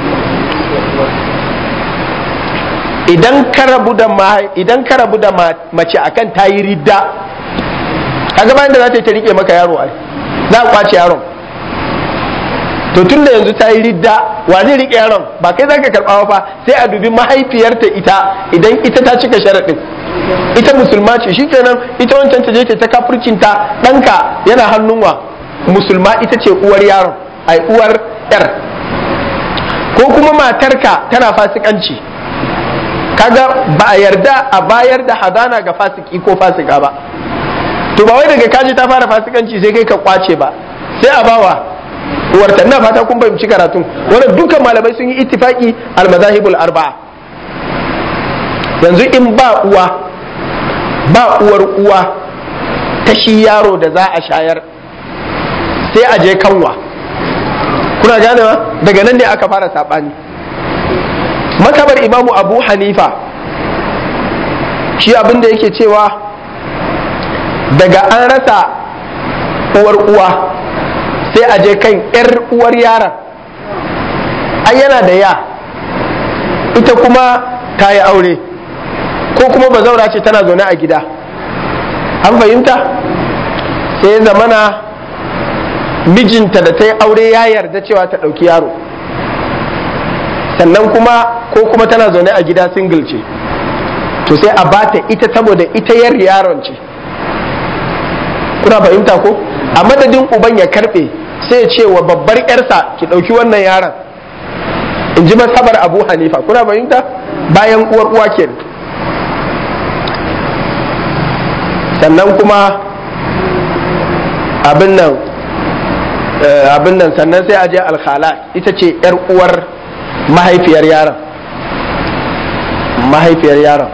Idan ka rabu da idan ka rabu da mace akan tayi ridda, kaga bayan da za ta yi ta rike maka yaro ai, za a kwace yaron. To tun da yanzu ta yi ridda, wa zai rike yaron? Ba kai za ka karɓa fa, sai a dubi mahaifiyarta ita, idan ita ta cika sharaɗin, ita musulma ce, shi kenan ita wancan ta je ta kafircinta, ɗanka yana hannun wa musulma, ita ce uwar yaron, ai uwar yar. Ko kuma matarka tana fasikanci, kaga ba a yarda a bayar da hadana ga fasiki ko fasika ba. To ba wai daga kaji ta fara fasikanci sai kai ka kwace ba, sai a bawa uwarta. Ina fata kun fahimci karatun. Wannan dukkan malamai sun yi ittifaki al-mazahibul arba'a. Yanzu in ba uwa ba uwar uwa ta shi yaro da za a shayar, sai a je kanwa. Kuna ganewa? Daga nan ne aka fara sabani. Makabar Imamu Abu Hanifa shi abin da yake cewa daga an rasa uwar uwa sai a je kan yar uwar yaron. Ai yana da ya, ita kuma ta yi aure, ko kuma bazaura ce tana zaune a gida. An fahimta? Sai ya zamana mijinta da ta yi aure ya yarda cewa ta ɗauki yaro, sannan kuma ko kuma tana zaune a gida single ce, to sai a bata ita saboda ita yar yaron ce. Kuna fahimta ko? A madadin uban ya karbe sai ya ce wa babbar yarsa ki dauki wannan yaron, in ji masabar Abu Hanifa. Kuna fahimta? Bayan uwar uwa ke. Sannan kuma abin nan abin nan sannan sai a je alkhala, ita ce yar uwar mahaifiyar yaron, mahaifiyar yaron.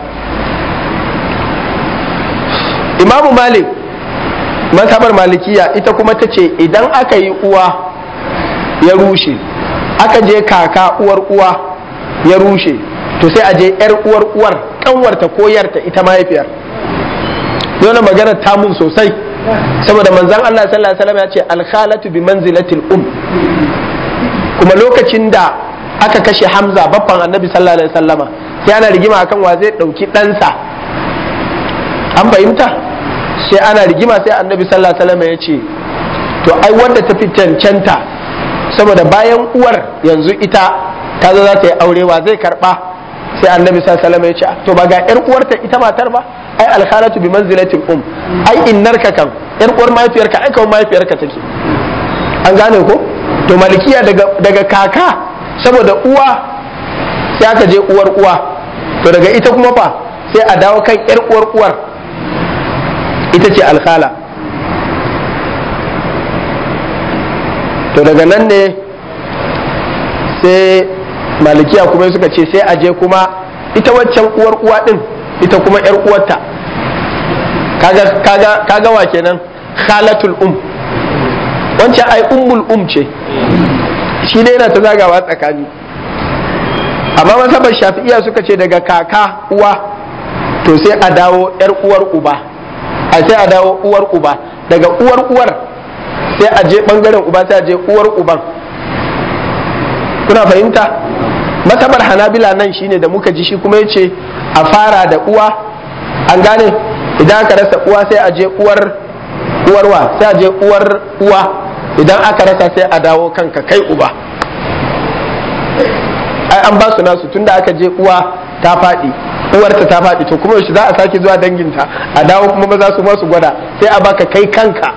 Imamu Malik mazhabar malikiya ita kuma ta ce idan aka yi uwa ya rushe, aka je kaka uwar uwa ya rushe, to sai a je yar uwar uwar kanwarta ko yarta ita mahaifiyar. Dole magana ta mun sosai, saboda manzon Allah sallallahu alaihi wasallam ya ce al-khalatu bi manzilatil um. Kuma lokacin da aka kashe Hamza babban Annabi sallallahu alaihi wasallama, sai ana rigima akan wa zai dauki ɗansa. An fahimta? Sai ana rigima, sai Annabi sallallahu alaihi wasallam ya ce to ai wanda ta fi cancanta, saboda bayan uwar yanzu ita ta zo za ta yi aure, wa zai karba? Sai Annabi sallallahu alaihi wasallam ya ce to ba ga yar uwarta ita matar ba, ai alkhalatu bi manzilatil um, ai innarka kan yar uwar mahaifiyarka ai kawai mahaifiyarka take. An gane ko? To malikiya daga daga kaka, saboda uwa sai aka je uwar uwa, to daga ita kuma fa sai a dawo kan yar uwar uwar, ita ce alkhala. To daga nan ne sai malikiya kuma suka ce sai a je kuma ita waccan uwar uwa din, ita kuma yar uwarta. Kaga kaga kaga wa kenan? Khalatul um. Wancan ai ummul um ce, shi ne yana ta zagawa tsakani. amma masabar shafi'iya suka ce daga kaka uwa to sai a dawo yar uwar uba a sai a dawo uwar uba daga uwar uwar sai a je bangaren uba sai a je uwar uban. kuna fahimta? masabar hanabila nan shine da muka ji shi kuma yace a fara da uwa, an gane, idan aka rasa uwa sai a je uwar uwarwa sai a je uwar uwa, idan aka rasa sai a dawo kanka kai uba. ai an ba su nasu tunda aka je uwa ta faɗi uwarta ta faɗi to kuma shi za a sake zuwa danginta a dawo kuma ba za su masu gwada sai a baka kai kanka.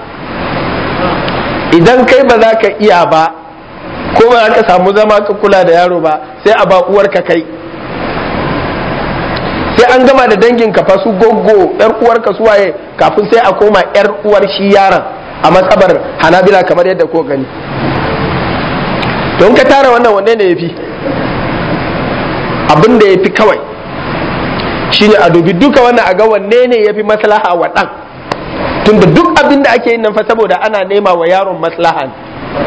idan kai ba za ka iya ba ko ba za ka samu zama ka kula da yaro ba sai a ba uwarka kai, sai an gama da dangin ka fa su goggo yar uwarka su waye kafin sai a koma yar uwar shi yaron a matsabar hanabila kamar yadda ko gani. don ka tara wannan wanne ne yafi? abin da yafi kawai shine a dubi duka wannan a ga wanne ne yafi maslaha wa dan, tunda duk abin da ake yin nan fa saboda ana nema wa yaron maslaha ne.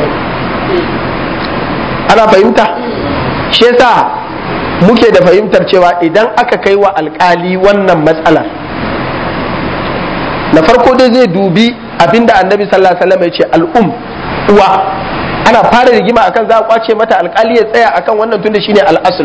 ana fahimta? shi yasa muke da fahimtar cewa idan aka kai wa alkali wannan matsalar, na farko dai zai dubi abinda annabi sallallahu alaihi wasallam ya ce al'um uwa, ana fara rigima akan za a kwace mata, alkali ya tsaya akan wannan tunda shine al'asul.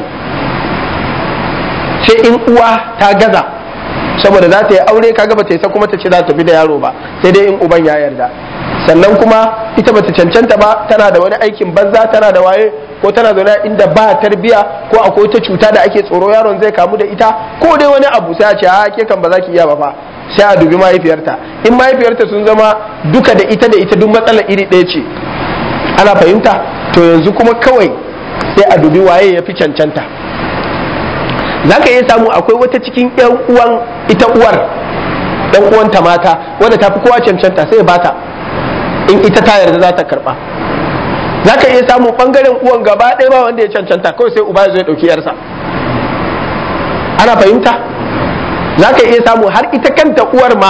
sai in uwa ta gaza saboda za ta yi aure kaga ba ta yi sa kuma ta ce za ta bi da yaro ba, sai dai in uban ya yarda. sannan kuma ita bata cancanta ba, tana da wani aikin banza, tana da waye, ko tana zaune inda ba tarbiya, ko akwai ta cuta da ake tsoro yaron zai kamu da ita, ko dai wani abu, sai a ce a ke kan ba za ki iya ba fa, sai a dubi mahaifiyarta. in mahaifiyarta sun zama duka da ita da ita duk matsalar iri ɗaya ce, ana fahimta, to yanzu kuma kawai sai a dubi waye ya fi cancanta. za ka iya samu akwai wata cikin yan uwan ita uwar, yan uwanta mata wanda ta fi kowa cancanta, sai ba ta in ita ta yarda za ta karba. za ka iya samu bangaren uwan gaba ɗaya ba wanda ya cancanta, kawai sai uba ya zo ya ɗauki yarsa. ana fahimta? za ka iya samu har ita kanta uwar ma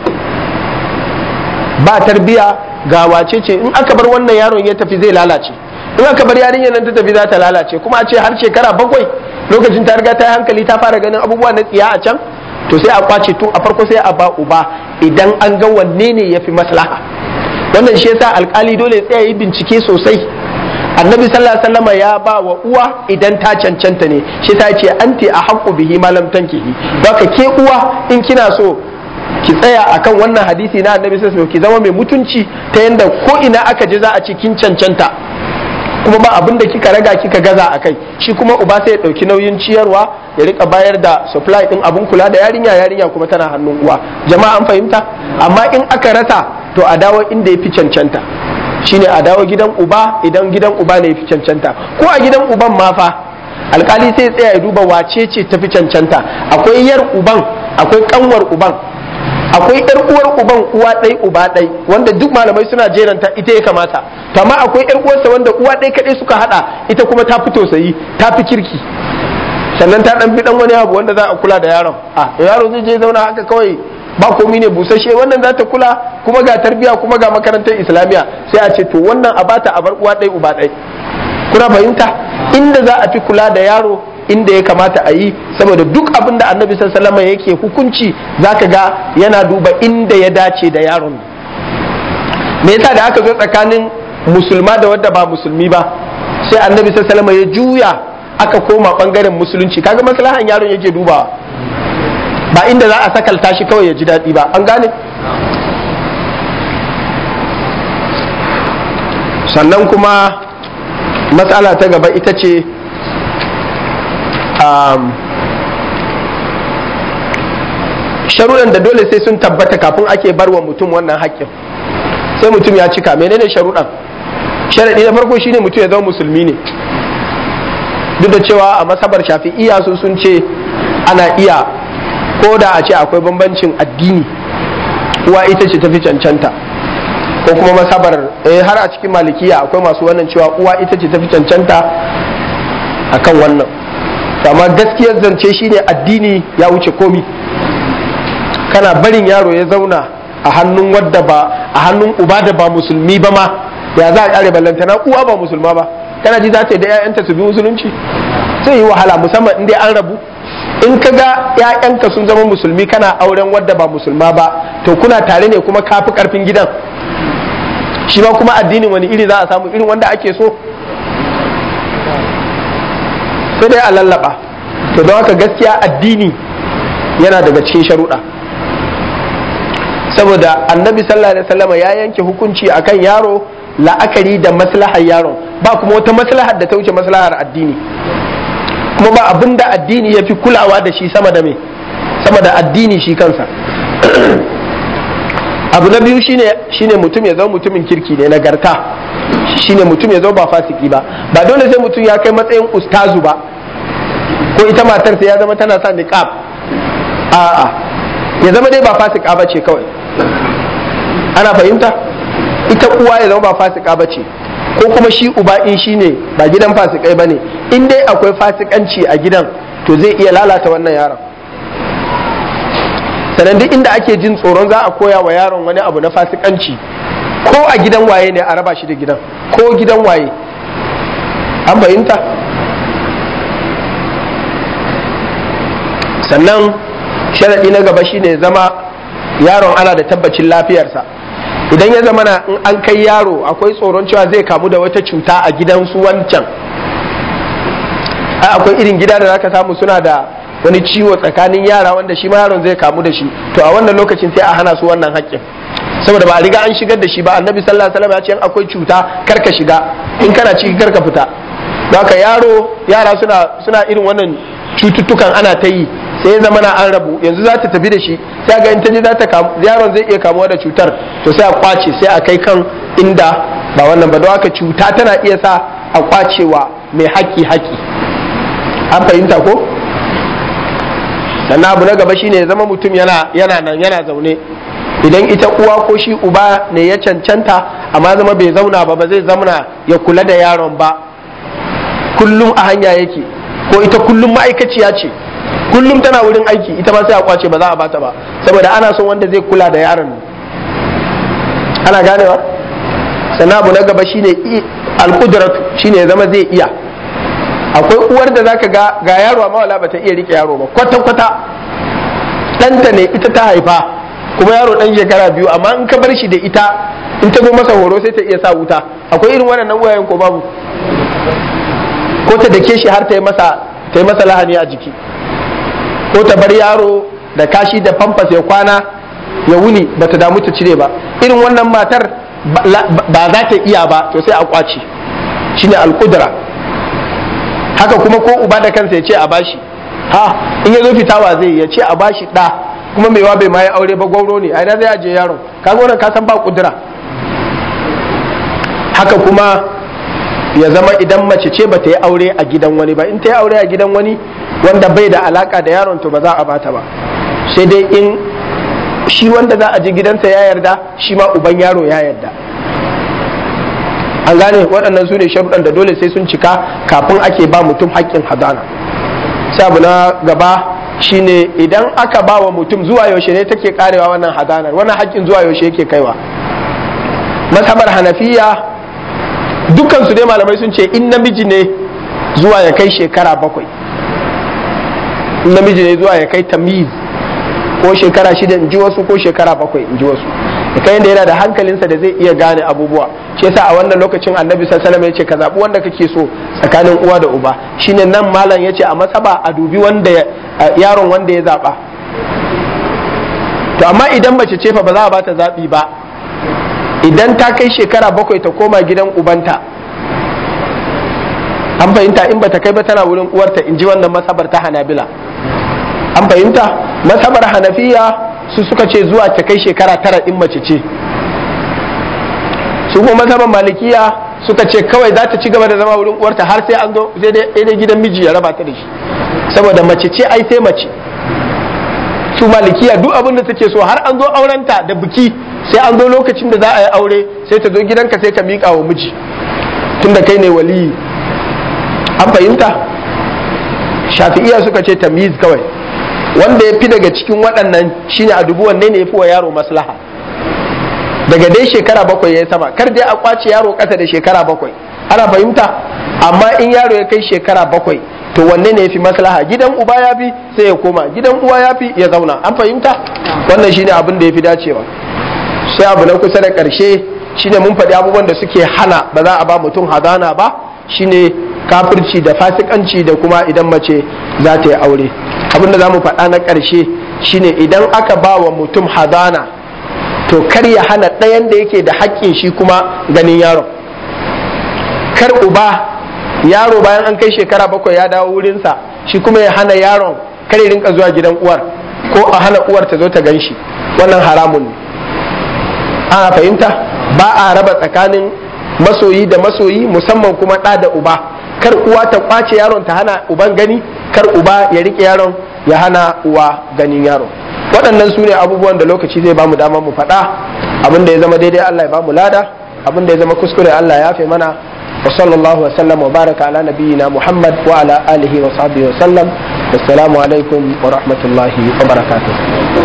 ba tarbiya ga wace ce, in aka bar wannan yaron ya tafi zai lalace, in aka bar yarinyar nan ta tafi za ta lalace, kuma a ce har shekara bakwai lokacin ta riga ta yi hankali ta fara ganin abubuwa na tsiya a can, to sai a kwace tun a farko sai a ba uba idan an ga wanne ne ya fi maslaha. wannan shi yasa alkali dole ya tsaya yi bincike sosai. annabi sallallahu alaihi wasallam ya ba wa uwa idan ta cancanta ne, shi yasa ce anti a haqqu bihi ma lam tankihi. baka ke uwa in kina so ki tsaya akan wannan hadisi na annabi sallallahu alaihi wasallam, ki zama mai mutunci ta yanda ko ina aka je za a ce kin cancanta, kuma ba abin da kika raga kika gaza a kai. shi kuma uba sai ya dauki nauyin ciyarwa, ya rika bayar da supply din abun kula da yarinya, yarinya kuma tana hannun uwa. jama'a an fahimta? amma in aka rasa to a dawo inda yafi cancanta, shine a dawo gidan uba idan gidan uba ne yafi cancanta. ko a gidan uban ma fa alkali sai ya tsaya ya duba wace ce tafi cancanta. akwai yar uban, akwai kanwar uban, akwai yar uwar uban uwa ɗai uba ɗai, wanda duk malamai suna jeranta ita ya kamata. to amma akwai yar uwarsa wanda uwa ɗai kaɗai suka haɗa, ita kuma ta fi tausayi, ta fi kirki, sannan ta ɗan fi ɗan wani abu wanda za a kula da yaron. a yaro zai je zauna haka kawai ba komi ne busasshe, wannan za ta kula kuma ga tarbiya kuma ga makarantar islamiyya, sai a ce to wannan a bata a bar uwa ɗai uba ɗai. kuna fahimta? inda za a fi kula da yaro inda ya kamata a yi, saboda duk abin da annabi sallallahu alaihi wasallam yake hukunci zaka ga yana duba inda ya dace da yaron. me yasa da aka zo tsakanin musulma da wadda ba musulmi ba, sai annabi sallallahu alaihi wasallam ya juya aka koma bangaren musulunci, kaga maslahan yaron yake dubawa, ba inda za a sakalta shi kawai ya ji daɗi ba. an gane? sannan kuma matsala ta gaba ita ce Um, sharuɗan da dole sai sun tabbata kafin ake bar wa mutum wannan haƙƙin, sai mutum ya cika. menene sharuɗan? sharaɗi na farko shine mutum ya zama musulmi ne, duk da cewa a masabar shafi'iyya su sun ce ana iya, ko da a ce akwai bambancin addini, uwa ita ce tafi cancanta, ko kuma masabar eh, har a cikin malikiya akwai masu wannan cewa uwa ita ce tafi cancanta akan wannan. amma gaskiyar zance shine addini ya wuce komi. kana barin yaro ya zauna a hannun wadda ba, a hannun uba da ba musulmi ba ma, ya za a kare ballantana uwa ba musulma ba, kana ji za ta yi da 'ya'yanta su bi musulunci? zai yi wahala, musamman in dai an rabu. In ka ga ‘ya'yanka sun zama musulmi kana auren wadda ba musulma ba, to kuna tare ne kuma kafi karfin gidan, shi ma kuma addinin wani iri za a samu, irin wanda ake so, sai dai a lallaba. To don haka gaskiya addini yana daga cikin sharuɗa, saboda annabi sallallahu alaihi wasallam ya yanke hukunci akan yaro la'akari da maslahar yaron, ba kuma wata maslahar da ta wuce maslahar addini, kuma ba abin da addini ya fi kulawa da shi sama da me sama da addini shi kansa. Abu na biyu shine shine mutum ya zama mutumin kirki ne, nagarta, shine mutum ya zama ba fasiki ba. Ba dole sai mutum ya kai matsayin ustazu ba, ko ita matar sai ya zama tana sa niqab, a'a, ya zama dai ba fasika ba ce kawai. Ana fahimta? Ita uwa ya zama ba fasika ba ce, ko kuma shi uba in shi ne ba gidan fasikai ba ne, in dai akwai fasikanci a gidan to zai iya lalata wannan yaron. Sannan duk inda ake jin tsoron za a koya wa yaron wani abu na fasikanci, ko a gidan waye ne a raba shi da gidan, ko gidan waye. An fahimta? Sannan sharaɗi na gaba shine zama yaron ana da tabbacin lafiyarsa. Idan ya zama in an kai yaro akwai tsoron cewa zai kamu da wata cuta a gidansu wancan, akwai irin gida da zaka samu suna da wani ciwo tsakanin yara wanda shi ma yaron zai kamu da shi, to a wannan lokacin sai a hana su wannan haƙƙin, saboda ba a riga an shigar da shi ba. Annabi sallallahu alaihi wasallam ya ce in akwai cuta karka shiga, in kana ciki karka fita. Don haka yaro yara suna suna irin wannan cututtukan ana ta yi, sai ya zama na an rabu, yanzu za ta tafi da shi, sai ga in ta ji za ta kamu, yaron zai iya kamuwa da cutar, to sai a kwace, sai a kai kan inda ba wannan ba. Don haka cuta tana iya sa a kwacewa mai haƙƙi haƙƙi. An fahimta ko? Sannan abu na gaba shine ya zama mutum yana yana nan yana zaune. Idan ita uwa ko shi uba ne ya cancanta amma zama bai zauna ba, ba zai zauna ya kula da yaron ba, kullum a hanya yake, ko ita kullum ma'aikaciya ce, kullum tana wurin aiki, ita ma sai a kwace, ba za a bata ba, saboda ana son wanda zai kula da yaron. Ana ganewa? Sannan abu na gaba shine alqudratu, shine ya zama zai iya. Akwai uwar da zaka ga ga yaro amma wala bata iya rike yaro ba kwata kwata, ɗanta ne ita ta haifa, kuma yaro ɗan shekara biyu, amma in ka bar shi da ita, in ta zo masa horo sai ta iya sa wuta. Akwai irin wannan uwayen ko babu? Ko ta dake shi har ta yi masa ta yi masa lahani a jiki, ko ta bar yaro da kashi da famfas ya kwana ya wuni bata damu ta cire ba. Irin wannan matar ba za ta iya ba, to sai a kwace, shine alqudra. Haka kuma ko uba da kansa ya ce a bashi, ha in ya zo fitawa zai ya ce a bashi ɗa, kuma mai wa bai ma ya aure ba, gwauro ne, a ina zai aje yaron? Kaga wannan ka san ba kudura. Haka kuma ya zama idan mace ce ba ta yi aure a gidan wani ba, in ta yi aure a gidan wani wanda bai da alaka da yaron, to ba za a bata ba, sai dai in shi wanda za a ji gidansa ya yarda, shi ma uban yaro ya yarda. An gane waɗannan su ne sharuɗan da dole sai sun cika kafin ake ba mutum haƙƙin hadana. Sai abu na gaba shine idan aka ba wa mutum, zuwa yaushe ne take karewa wannan hadanar, wannan haƙƙin zuwa yaushe yake kaiwa? Mazhabar Hanafiya dukkan su dai malamai sun ce in namiji ne zuwa ya kai shekara bakwai, in namiji ne zuwa ya kai tamiz, ko shekara shida in ji wasu, ko shekara bakwai in ji wasu, da kai yadda yana da hankalinsa da zai iya gane abubuwa. Shi yasa a wannan lokacin annabi sallallahu alaihi wasallam ya ce ka zaɓi wanda kake so tsakanin uwa da uba. Shine nan malam ya ce a masaba a dubi wanda yaron wanda ya zaɓa. To amma idan mace ce fa ba za a bata zaɓi ba, idan ta kai shekara bakwai ta koma gidan ubanta. An fahimta? In bata kai ba tana wurin uwarta, in ji wannan masabar ta Hanabila. An fahimta? Masabar Hanafiya su suka ce zuwa ta kai shekara tara in mace ce. Su kuma masabar Malikiya suka ce kawai za ta ci gaba da zama wurin uwarta har sai an zo, sai dai gidan miji ya raba ta da shi, saboda mace ce ai sai mace. Su Malikiya duk abin da take so har an zo aurenta da biki, sai an zo lokacin da za a yi aure sai ta zo gidanka sai ka miƙa wa miji, tunda kai ne waliyi. An fahimta? Shafi'iya suka ce tamyiz kawai, wanda ya fi daga cikin waɗannan shine a dubu wanne ne ya fi wa yaro maslaha, daga dai shekara bakwai ya yi sama, kar dai a kwace yaro ƙasa da shekara bakwai. Ana fahimta? Amma in yaro ya kai shekara bakwai to wanne ne yafi maslaha? Gidan uba yafi sai ya koma, gidan uwa yafi ya zauna. An fahimta? Wannan shine abin da yafi dacewa. Sai abu na kusa da karshe shine mun faɗi abubuwan da suke hana ba za a ba mutum hadana ba, shine kafirci da fasikanci da kuma idan mace za ta yi aure. Abin da za mu faɗa na ƙarshe shine idan aka ba wa mutum hadana to kar ya hana ɗayan da yake da haƙƙin shi kuma ganin yaron. Kar uba yaro bayan an kai shekara bakwai ya dawo wurinsa shi kuma ya hana yaron kar ya rinka zuwa gidan uwar, ko a hana uwar ta zo ta gan shi. Wannan haramun ne. Ana fahimta? Ba a raba tsakanin masoyi da masoyi, musamman kuma ɗa da uba. Kar uwa ta kwace yaron ta hana uban gani, kar uba ya rike yaron ya hana uwa ganin yaron. Waɗannan su ne abubuwan da lokaci zai bamu dama mu faɗa. Abin da ya zama daidai Allah ya bamu lada, abin da ya zama kuskure Allah ya yafe mana. Wa sallallahu wa sallam wa baraka ala nabiyyina Muhammad wa ala alihi wa sahbihi wa sallam. Assalamu alaikum wa rahmatullahi wa barakatuh.